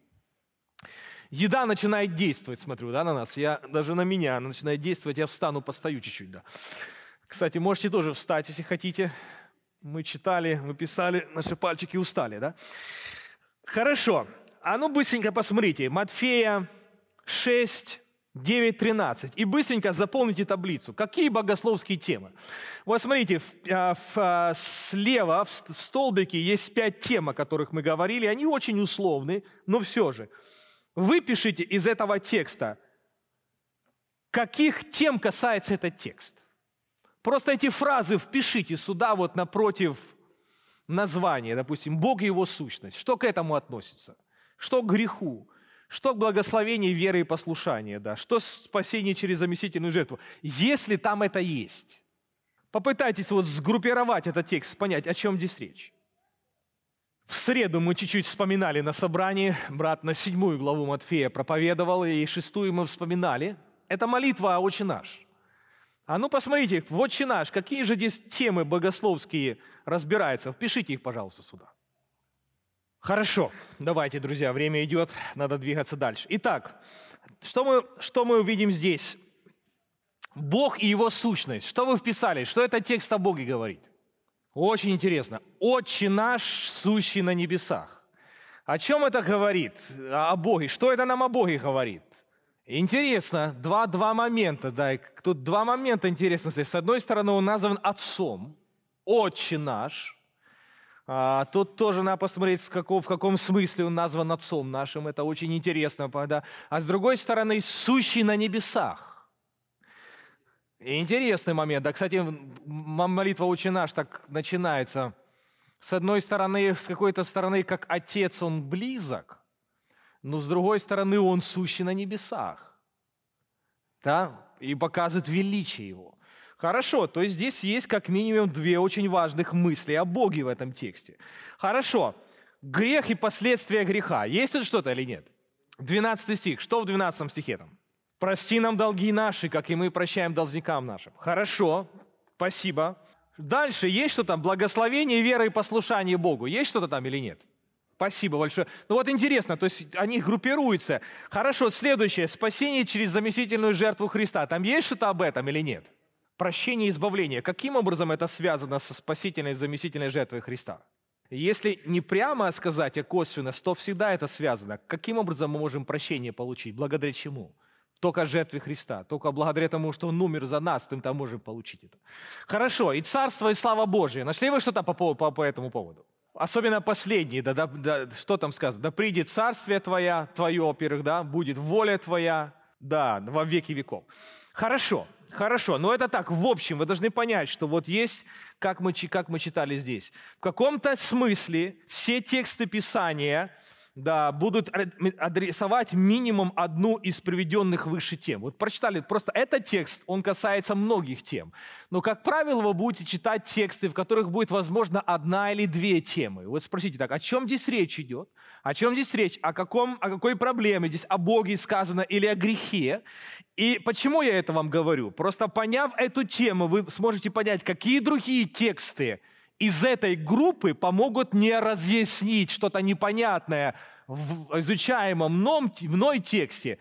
Speaker 1: Еда начинает действовать, смотрю, да, на нас. Даже на меня она начинает действовать, я встану, постою чуть-чуть, да. Кстати, можете тоже встать, если хотите. Мы читали, мы писали, наши пальчики устали, да. Хорошо, а ну быстренько посмотрите. Матфея 6, 9, 13. И быстренько заполните таблицу. Какие богословские темы? Вот смотрите, слева в столбике есть 5 тем, о которых мы говорили. Они очень условны, но все же. Выпишите из этого текста, каких тем касается этот текст. Просто эти фразы впишите сюда, вот напротив названия, допустим, Бог и Его сущность. Что к этому относится? Что к греху? Что к благословению веры и послушания? Да? Что спасение через заместительную жертву? Если там это есть, попытайтесь вот сгруппировать этот текст, понять, о чем здесь речь. В среду мы чуть-чуть вспоминали на собрании, брат на 7 главу Матфея проповедовал, и 6 мы вспоминали. Это молитва «Отче наш». А ну посмотрите, в «Отче наш», какие же здесь темы богословские разбираются? Впишите их, пожалуйста, сюда. Хорошо, давайте, друзья, время идет, надо двигаться дальше. Итак, что мы увидим здесь? Бог и Его сущность. Что вы вписали? Что этот текст о Боге говорит? Очень интересно. «Отче наш, сущий на небесах». О чем это говорит? О Боге. Что это нам о Боге говорит? Интересно. Два момента. Да. Тут 2 момента интересно. С одной стороны, он назван Отцом. «Отче наш». Тут тоже надо посмотреть, в каком смысле он назван Отцом нашим. Это очень интересно. Да. А с другой стороны, «сущий на небесах». Интересный момент. Да, кстати, молитва «Отче наш» так начинается. С одной стороны, с какой-то стороны, как Отец, Он близок, но с другой стороны, Он сущий на небесах. Да? И показывает величие Его. Хорошо, то есть здесь есть как минимум 2 очень важных мысли о Боге в этом тексте. Хорошо, грех и последствия греха. Есть тут что-то или нет? 12 стих. Что в 12 стихе там? «Прости нам долги наши, как и мы прощаем должникам нашим». Хорошо, спасибо. Дальше есть что там? Благословение, вера и послушание Богу. Есть что-то там или нет? Спасибо большое. Ну вот интересно, то есть они группируются. Хорошо, следующее. Спасение через заместительную жертву Христа. Там есть что-то об этом или нет? Прощение и избавление. Каким образом это связано со спасительной заместительной жертвой Христа? Если не прямо сказать, а косвенно, то всегда это связано. Каким образом мы можем прощение получить? Благодаря чему? Только жертве Христа, только благодаря тому, что Он умер за нас, мы там можем получить это. Хорошо, и царство, и слава Божия. Нашли вы что-то по этому поводу? Особенно последние, что там сказано? «Да придет царствие Твое, во-первых, да, будет воля Твоя, да, во веки веков». Хорошо, но это так, в общем, вы должны понять, что вот есть, как мы читали здесь, в каком-то смысле все тексты Писания, да, будут адресовать минимум одну из приведенных выше тем. Вот прочитали, просто этот текст, он касается многих тем. Но, как правило, вы будете читать тексты, в которых будет, возможно, 1 или 2 темы. Вот спросите так, о чем здесь речь идет? О чем здесь речь? О какой проблеме здесь? О Боге сказано или о грехе? И почему я это вам говорю? Просто поняв эту тему, вы сможете понять, какие другие тексты из этой группы помогут мне разъяснить что-то непонятное в изучаемом мной тексте,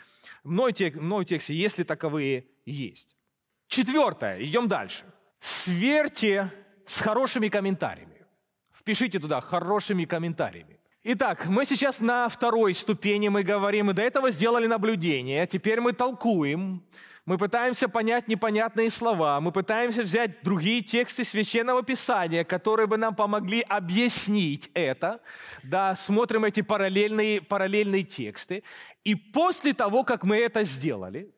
Speaker 1: если таковые есть. 4. Идем дальше. Сверьте с хорошими комментариями. Впишите туда хорошими комментариями. Итак, мы сейчас на второй ступени, мы говорим, мы до этого сделали наблюдение, теперь мы толкуем, мы пытаемся понять непонятные слова, мы пытаемся взять другие тексты Священного Писания, которые бы нам помогли объяснить это. Да, смотрим эти параллельные тексты. И после того, как мы это сделали,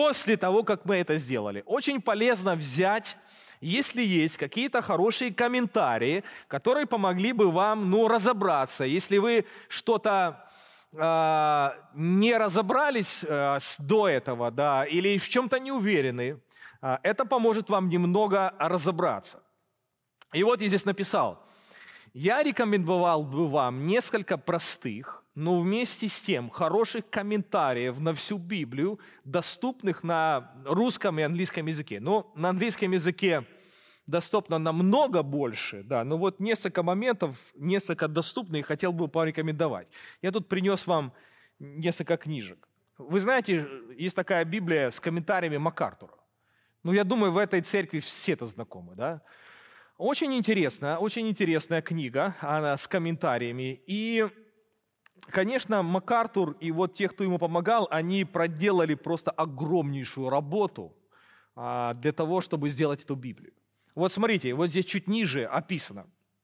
Speaker 1: очень полезно взять, если есть какие-то хорошие комментарии, которые помогли бы вам разобраться. Если вы что-то не разобрались до этого, да, или в чем-то не уверены, это поможет вам немного разобраться. И вот я здесь написал: я рекомендовал бы вам несколько простых, но вместе с тем хороших комментариев на всю Библию, доступных на русском и английском языке. Но на английском языке доступно намного больше, да, но вот несколько моментов, несколько доступных хотел бы порекомендовать. Я тут принес вам несколько книжек. Вы знаете, есть такая Библия с комментариями МакАртура. Я думаю, в этой церкви все это знакомы, да. Очень интересная книга, она с комментариями. И, конечно, МакАртур и вот те, кто ему помогал, они проделали просто огромнейшую работу для того, чтобы сделать эту Библию. Вот смотрите, вот здесь чуть ниже описано.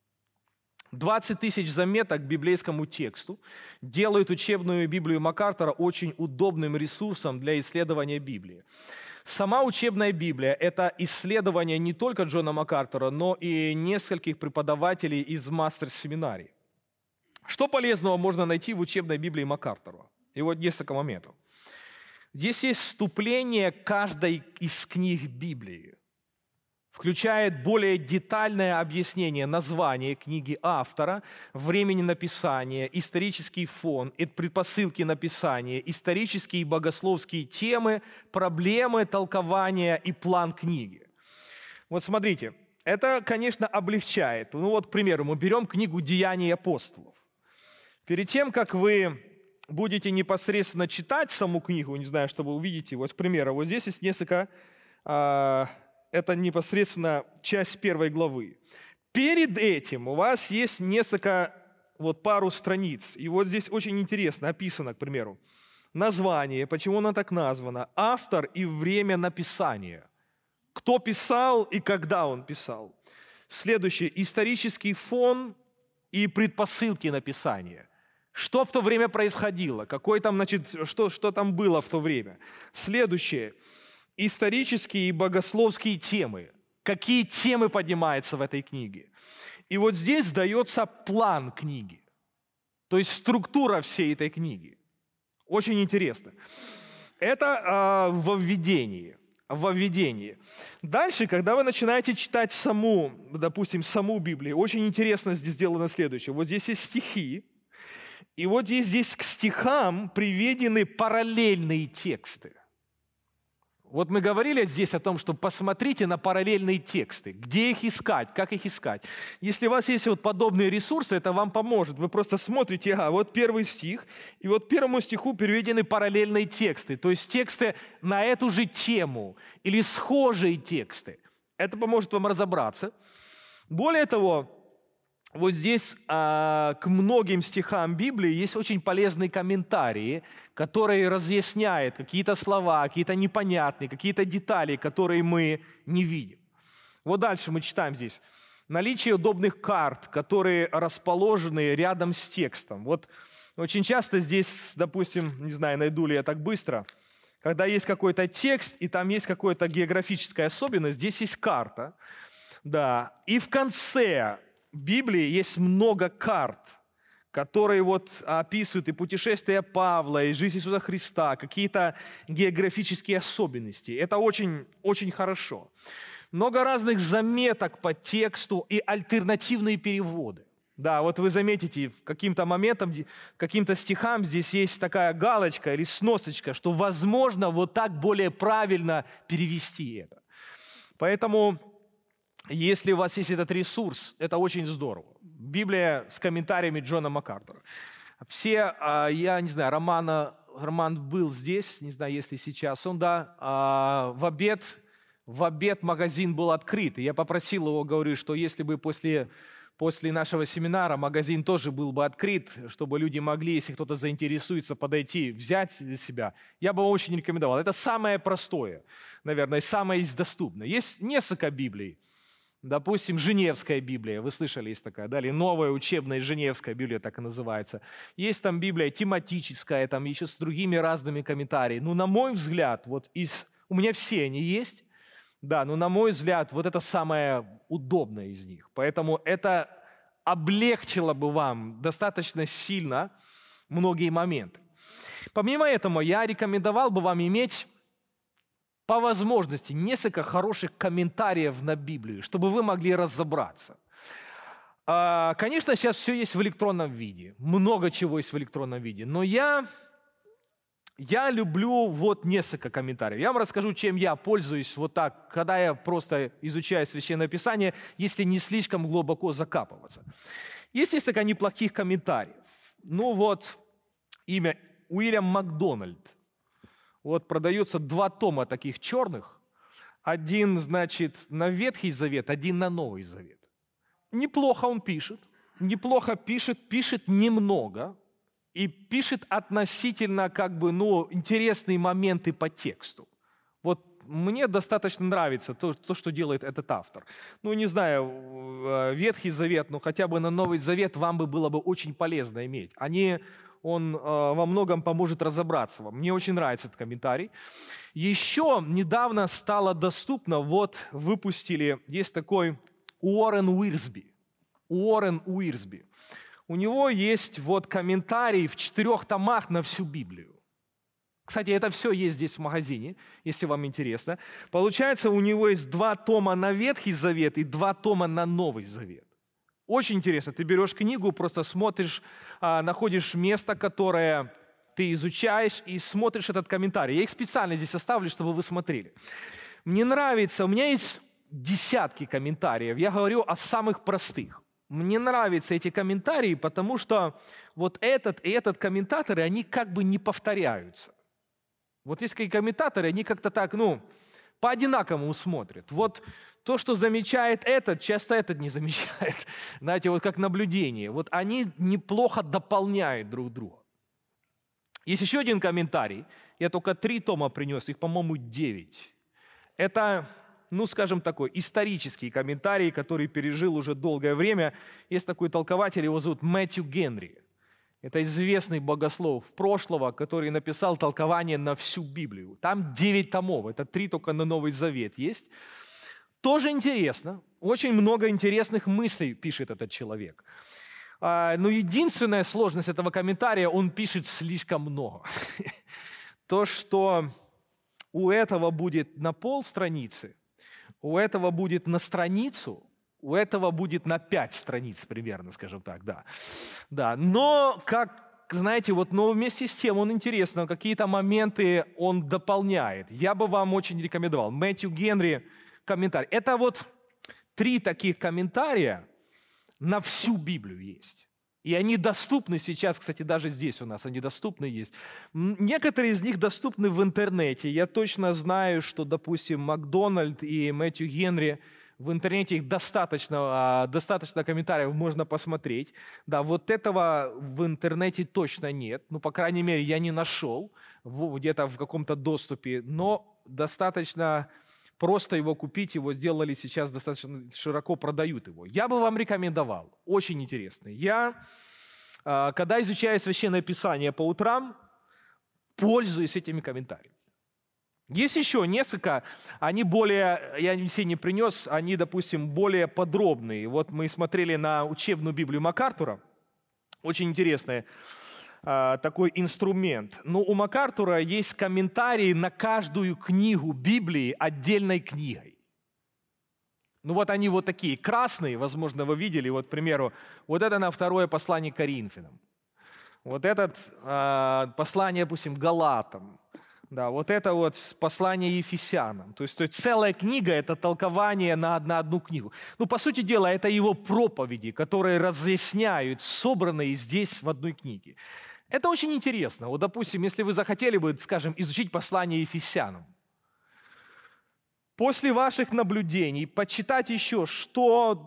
Speaker 1: 20 тысяч заметок к библейскому тексту делают учебную Библию МакАртура очень удобным ресурсом для исследования Библии. Сама учебная Библия – это исследование не только Джона МакАртура, но и нескольких преподавателей из мастер-семинарий. Что полезного можно найти в учебной Библии МакАртура? И вот несколько моментов. Здесь есть вступление каждой из книг Библии. Включает более детальное объяснение названия книги автора, времени написания, исторический фон, предпосылки написания, исторические и богословские темы, проблемы, толкования и план книги. Вот смотрите, это, конечно, облегчает. К примеру, мы берем книгу «Деяния апостолов». Перед тем, как вы будете непосредственно читать саму книгу, не знаю, что вы увидите, вот, к примеру, вот здесь есть несколько... Это непосредственно часть 1 главы. Перед этим у вас есть пару страниц. И вот здесь очень интересно описано, к примеру, название, почему оно так названо, автор и время написания. Кто писал и когда он писал. Следующее – исторический фон и предпосылки написания. Что в то время происходило, что там было в то время. Следующее – исторические и богословские темы. Какие темы поднимаются в этой книге? И вот здесь дается план книги, то есть структура всей этой книги. Очень интересно. Это во введении. Дальше, когда вы начинаете читать саму Библию, очень интересно здесь сделано следующее. Вот здесь есть стихи, и вот здесь к стихам приведены параллельные тексты. Вот мы говорили здесь о том, что посмотрите на параллельные тексты, где их искать, как их искать. Если у вас есть подобные ресурсы, это вам поможет. Вы просто смотрите, вот первый стих, и вот первому стиху переведены параллельные тексты, то есть тексты на эту же тему или схожие тексты. Это поможет вам разобраться. Более того, вот здесь к многим стихам Библии есть очень полезные комментарии, которые разъясняют какие-то слова, какие-то непонятные, какие-то детали, которые мы не видим. Вот дальше мы читаем здесь. Наличие удобных карт, которые расположены рядом с текстом. Вот очень часто здесь, допустим, не знаю, найду ли я так быстро, когда есть какой-то текст, и там есть какая-то географическая особенность, здесь есть карта. Да. И в конце Библии есть много карт, которые описывают и путешествия Павла, и жизнь Иисуса Христа, какие-то географические особенности. Это очень, очень хорошо. Много разных заметок по тексту и альтернативные переводы. Да, вот вы заметите, каким-то моментом, каким-то стихам здесь есть такая галочка или сносочка, что возможно вот так более правильно перевести это. Поэтому, если у вас есть этот ресурс, это очень здорово. Библия с комментариями Джона МакАртура. Все, я не знаю, Роман был здесь, не знаю, если сейчас он, да, в обед магазин был открыт. И я попросил его, говорю, что если бы после после нашего семинара магазин тоже был бы открыт, чтобы люди могли, если кто-то заинтересуется, подойти, взять для себя. Я бы очень рекомендовал. Это самое простое, наверное, самое доступное. Есть несколько Библий. Допустим, Женевская Библия, вы слышали, есть такая, да, или новая учебная Женевская Библия, так и называется. Есть там Библия тематическая, там еще с другими разными комментариями. Ну, на мой взгляд, вот у меня все они есть, да, но на мой взгляд, вот это самое удобное из них. Поэтому это облегчило бы вам достаточно сильно многие моменты. Помимо этого, я рекомендовал бы вам иметь по возможности несколько хороших комментариев на Библию, чтобы вы могли разобраться. Конечно, сейчас все есть в электронном виде, много чего есть в электронном виде, но я люблю вот несколько комментариев. Я вам расскажу, чем я пользуюсь вот так, когда я просто изучаю Священное Писание, если не слишком глубоко закапываться. Есть несколько неплохих комментариев. Ну вот, имя Уильям Макдональд. Вот продаются 2 тома таких черных. Один, значит, на Ветхий Завет, один на Новый Завет. Неплохо он пишет. Неплохо пишет немного. И пишет относительно, интересные моменты по тексту. Вот мне достаточно нравится то, что делает этот автор. Ну, не знаю, Ветхий Завет, но хотя бы на Новый Завет вам было бы очень полезно иметь. Он во многом поможет разобраться вам. Мне очень нравится этот комментарий. Еще недавно стало доступно, выпустили, есть такой Уоррен Уирсби. У него есть комментарий в 4 томах на всю Библию. Кстати, это все есть здесь в магазине, если вам интересно. Получается, у него есть 2 тома на Ветхий Завет и 2 тома на Новый Завет. Очень интересно. Ты берешь книгу, просто смотришь, находишь место, которое ты изучаешь, и смотришь этот комментарий. Я их специально здесь оставлю, чтобы вы смотрели. Мне нравится, у меня есть десятки комментариев. Я говорю о самых простых. Мне нравятся эти комментарии, потому что вот этот и этот комментаторы, они как бы не повторяются. Вот есть какие комментаторы, они как-то так, по-одинаковому смотрят. Вот то, что замечает этот, часто этот не замечает. Знаете, вот как наблюдение. Вот они неплохо дополняют друг друга. Есть еще один комментарий. Я только 3 тома принес, их, по-моему, 9. Это, скажем, такой исторический комментарий, который пережил уже долгое время. Есть такой толкователь, его зовут Мэтью Генри. Это известный богослов прошлого, который написал толкование на всю Библию. Там 9 томов, это 3 только на Новый Завет есть. Тоже интересно, очень много интересных мыслей пишет этот человек. Но единственная сложность этого комментария, он пишет слишком много. То, что у этого будет на полстраницы, у этого будет на страницу, у этого будет на 5 страниц примерно, скажем так, да. Да. Но, но вместе с тем он интересно, какие-то моменты он дополняет. Я бы вам очень рекомендовал. Мэтью Генри комментарий. Это 3 таких комментария на всю Библию есть. И они доступны сейчас, кстати, даже здесь у нас они доступны есть. Некоторые из них доступны в интернете. Я точно знаю, что, допустим, Макдональд и Мэтью Генри, в интернете их достаточно комментариев можно посмотреть. Да, вот этого в интернете точно нет. По крайней мере, я не нашел где-то в каком-то доступе, но достаточно просто его купить, его сделали сейчас достаточно широко, продают его. Я бы вам рекомендовал, очень интересно. Я, когда изучаю Священное Писание по утрам, пользуюсь этими комментариями. Есть еще несколько, они более, я все не принес, они, допустим, более подробные. Вот мы смотрели на учебную Библию МакАртура, очень интересная такой инструмент. Но у МакАртура есть комментарии на каждую книгу Библии отдельной книгой. Они такие красные, возможно, вы видели. Вот, к примеру, вот это на 2 послание к Коринфянам. Вот этот послание, допустим, Галатам. Да, вот это послание Ефесянам. То есть целая книга – это толкование на одну книгу. По сути дела, это его проповеди, которые разъясняют собранные здесь в одной книге. Это очень интересно. Допустим, если вы захотели бы, скажем, изучить послание Ефесянам, после ваших наблюдений почитать еще, что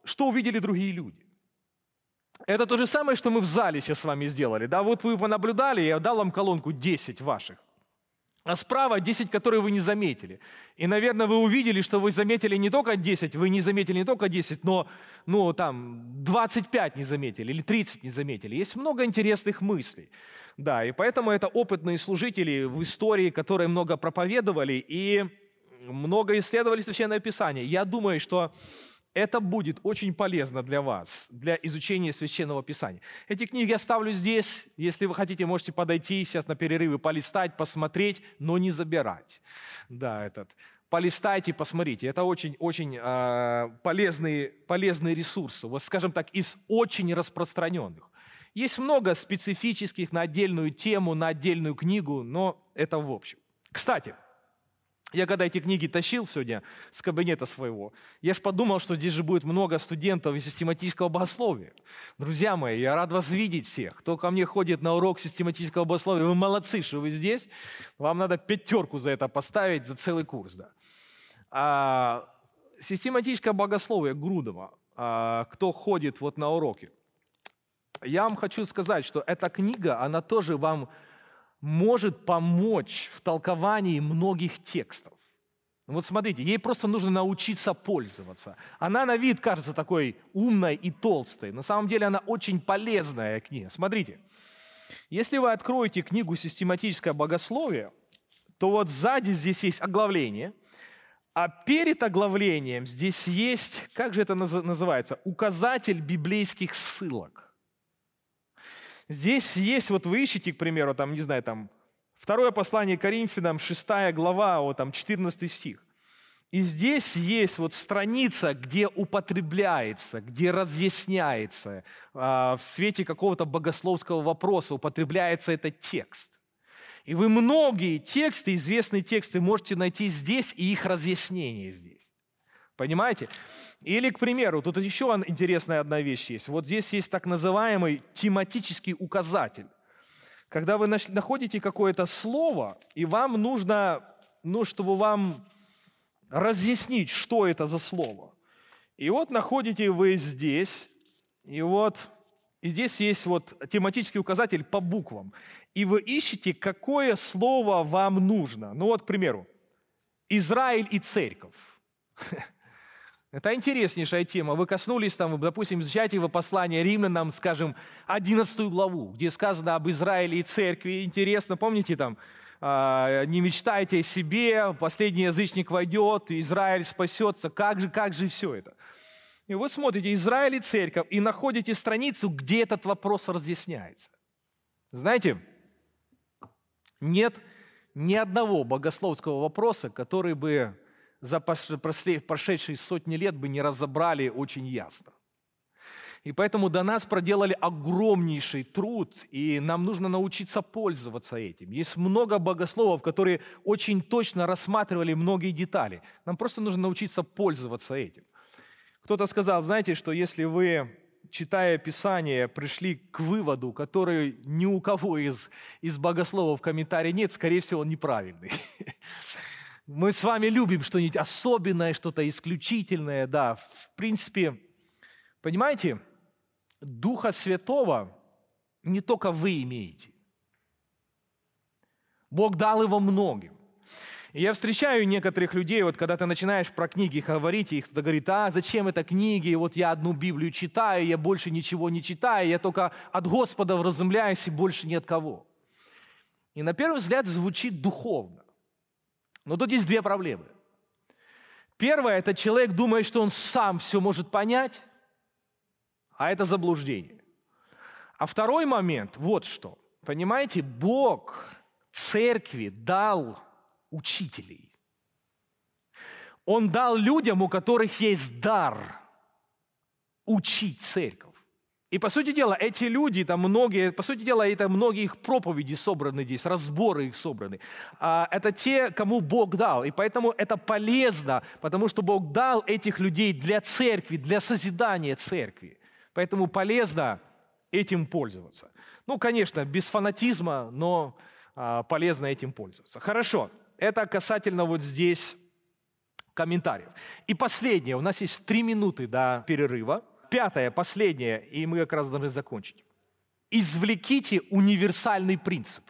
Speaker 1: что увидели другие люди. Это то же самое, что мы в зале сейчас с вами сделали. Да, вот вы понаблюдали, я дал вам колонку 10 ваших. А справа 10, которые вы не заметили. И, наверное, вы увидели, что вы заметили не только 10, вы не заметили не только 10, но там 25 не заметили или 30 не заметили. Есть много интересных мыслей. Да, и поэтому это опытные служители в истории, которые много проповедовали и много исследовали Священное Писание. Я думаю, что это будет очень полезно для вас, для изучения Священного Писания. Эти книги оставлю здесь. Если вы хотите, можете подойти сейчас на перерывы, полистать, посмотреть, но не забирать. Да, полистайте, посмотрите. Это очень-очень полезные ресурсы. Вот, скажем так, из очень распространенных. Есть много специфических на отдельную тему, на отдельную книгу, но это в общем. Кстати, я когда эти книги тащил сегодня с кабинета своего, я ж подумал, что здесь же будет много студентов из систематического богословия. Друзья мои, я рад вас видеть всех. Кто ко мне ходит на урок систематического богословия, вы молодцы, что вы здесь. Вам надо 5 за это поставить, за целый курс. Да. Систематическое богословие Грудова, кто ходит вот на уроки, я вам хочу сказать, что эта книга, она тоже вам может помочь в толковании многих текстов. Вот смотрите, ей просто нужно научиться пользоваться. Она на вид кажется такой умной и толстой. На самом деле она очень полезная книга. Смотрите, если вы откроете книгу «Систематическое богословие», то вот сзади здесь есть оглавление, а перед оглавлением здесь есть, как же это называется, указатель библейских ссылок. Здесь есть, вот вы ищете, к примеру, там, не знаю, там, 2 послание Коринфянам, 6 глава, вот там 14 стих. И здесь есть вот страница, где употребляется, где разъясняется в свете какого-то богословского вопроса, употребляется этот текст. И вы многие тексты, известные тексты, можете найти здесь и их разъяснение здесь. Понимаете? Или, к примеру, тут еще интересная одна вещь есть. Вот здесь есть так называемый тематический указатель. Когда вы находите какое-то слово, и вам нужно, чтобы вам разъяснить, что это за слово. И вот находите вы здесь, и здесь есть вот тематический указатель по буквам. И вы ищете, какое слово вам нужно. Ну вот, к примеру, Израиль и церковь. Это интереснейшая тема. Вы коснулись, там, допустим, изучайте вы послание Римлянам, скажем, 11 главу, где сказано об Израиле и церкви. Интересно, помните там, не мечтайте о себе, последний язычник войдет, Израиль спасется. Как же все это? И вы смотрите Израиль и церковь и находите страницу, где этот вопрос разъясняется. Знаете, нет ни одного богословского вопроса, который бы за прошедшие сотни лет бы не разобрали очень ясно. И поэтому до нас проделали огромнейший труд, и нам нужно научиться пользоваться этим. Есть много богословов, которые очень точно рассматривали многие детали. Нам просто нужно научиться пользоваться этим. Кто-то сказал, знаете, что если вы, читая Писание, пришли к выводу, который ни у кого из богословов в комментарии нет, скорее всего, он неправильный. Мы с вами любим что-нибудь особенное, что-то исключительное, да. В принципе, понимаете, Духа Святого не только вы имеете. Бог дал его многим. И я встречаю некоторых людей, вот когда ты начинаешь про книги говорить, и кто-то говорит, зачем это книги, вот я одну Библию читаю, я больше ничего не читаю, я только от Господа вразумляюсь и больше ни от кого. И на первый взгляд звучит духовно. Но тут есть 2 проблемы. Первое – это человек думает, что он сам все может понять, а это заблуждение. А второй момент – вот что. Понимаете, Бог церкви дал учителей. Он дал людям, у которых есть дар учить церковь. И, по сути дела, эти люди, там многие, по сути дела, это многие их проповеди собраны здесь, разборы их собраны. Это те, кому Бог дал. И поэтому это полезно, потому что Бог дал этих людей для церкви, для созидания церкви. Поэтому полезно этим пользоваться. Ну, конечно, без фанатизма, но полезно этим пользоваться. Хорошо, это касательно вот здесь комментариев. И последнее, у нас есть 3 минуты до перерыва. 5, последнее, и мы как раз должны закончить. Извлеките универсальный принцип.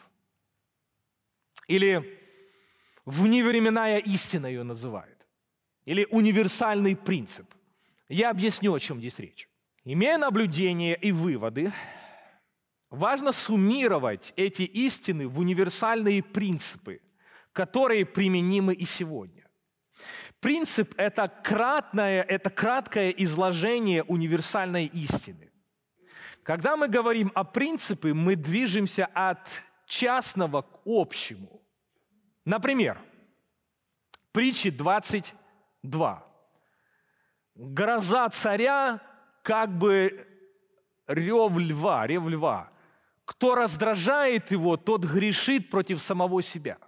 Speaker 1: Или вневременная истина ее называют. Или универсальный принцип. Я объясню, о чем здесь речь. Имея наблюдения и выводы, важно суммировать эти истины в универсальные принципы, которые применимы и сегодня. Принцип – это краткое изложение универсальной истины. Когда мы говорим о принципе, мы движемся от частного к общему. Например, притчи 22. Гроза царя, как бы рев льва. Кто раздражает его, тот грешит против самого себя.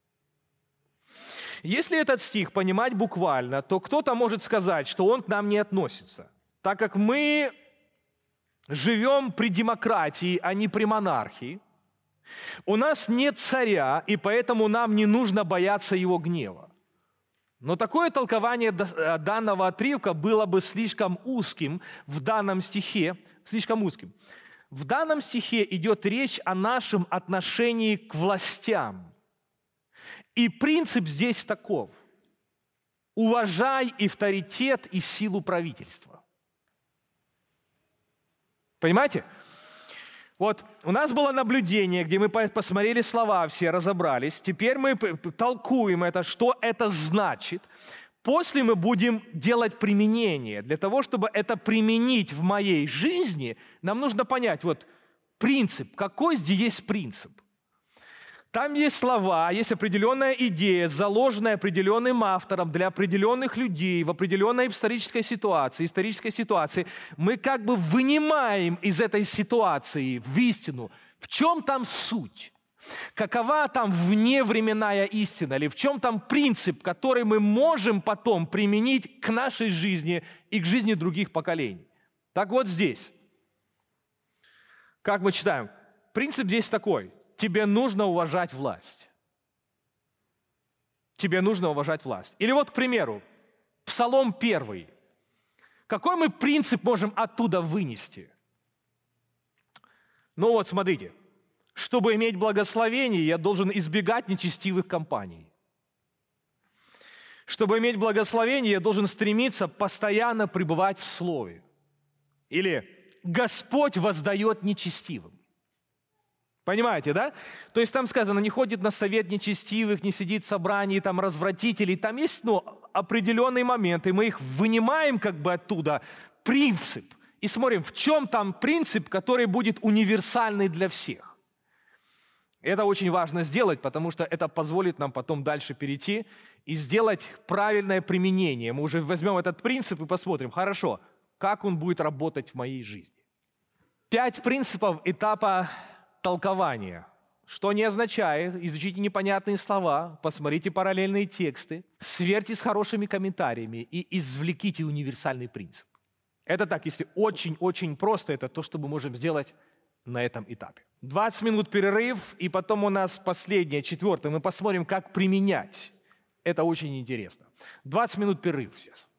Speaker 1: Если этот стих понимать буквально, то кто-то может сказать, что он к нам не относится, так как мы живем при демократии, а не при монархии. У нас нет царя, и поэтому нам не нужно бояться его гнева. Но такое толкование данного отрывка было бы слишком узким в данном стихе, слишком узким. В данном стихе идет речь о нашем отношении к властям. И принцип здесь таков. Уважай авторитет и силу правительства. Понимаете? Вот у нас было наблюдение, где мы посмотрели слова, все разобрались. Теперь мы толкуем это, что это значит. После мы будем делать применение. Для того, чтобы это применить в моей жизни, нам нужно понять, вот принцип, какой здесь есть принцип. Там есть слова, есть определенная идея, заложенная определенным автором для определенных людей в определенной исторической ситуации. Мы как бы вынимаем из этой ситуации в истину, в чем там суть, какова там вневременная истина, или в чем там принцип, который мы можем потом применить к нашей жизни и к жизни других поколений. Так вот здесь, как мы читаем, принцип здесь такой. Тебе нужно уважать власть. Тебе нужно уважать власть. Или вот, к примеру, Псалом 1. Какой мы принцип можем оттуда вынести? Ну вот, смотрите. Чтобы иметь благословение, я должен избегать нечестивых компаний. Чтобы иметь благословение, я должен стремиться постоянно пребывать в Слове. Или Господь воздает нечестивым. Понимаете, да? То есть там сказано, не ходит на совет нечестивых, не сидит в собрании там развратителей. Там есть определенные моменты, мы их вынимаем как бы оттуда, принцип. И смотрим, в чем там принцип, который будет универсальный для всех. Это очень важно сделать, потому что это позволит нам потом дальше перейти и сделать правильное применение. Мы уже возьмем этот принцип и посмотрим, хорошо, как он будет работать в моей жизни. 5 принципов этапа толкования. Что не означает, изучите непонятные слова, посмотрите параллельные тексты, сверьте с хорошими комментариями и извлеките универсальный принцип. Это так, если очень-очень просто, это то, что мы можем сделать на этом этапе. 20 минут перерыв, и потом у нас последнее, 4, мы посмотрим, как применять. Это очень интересно. 20 минут перерыв сейчас.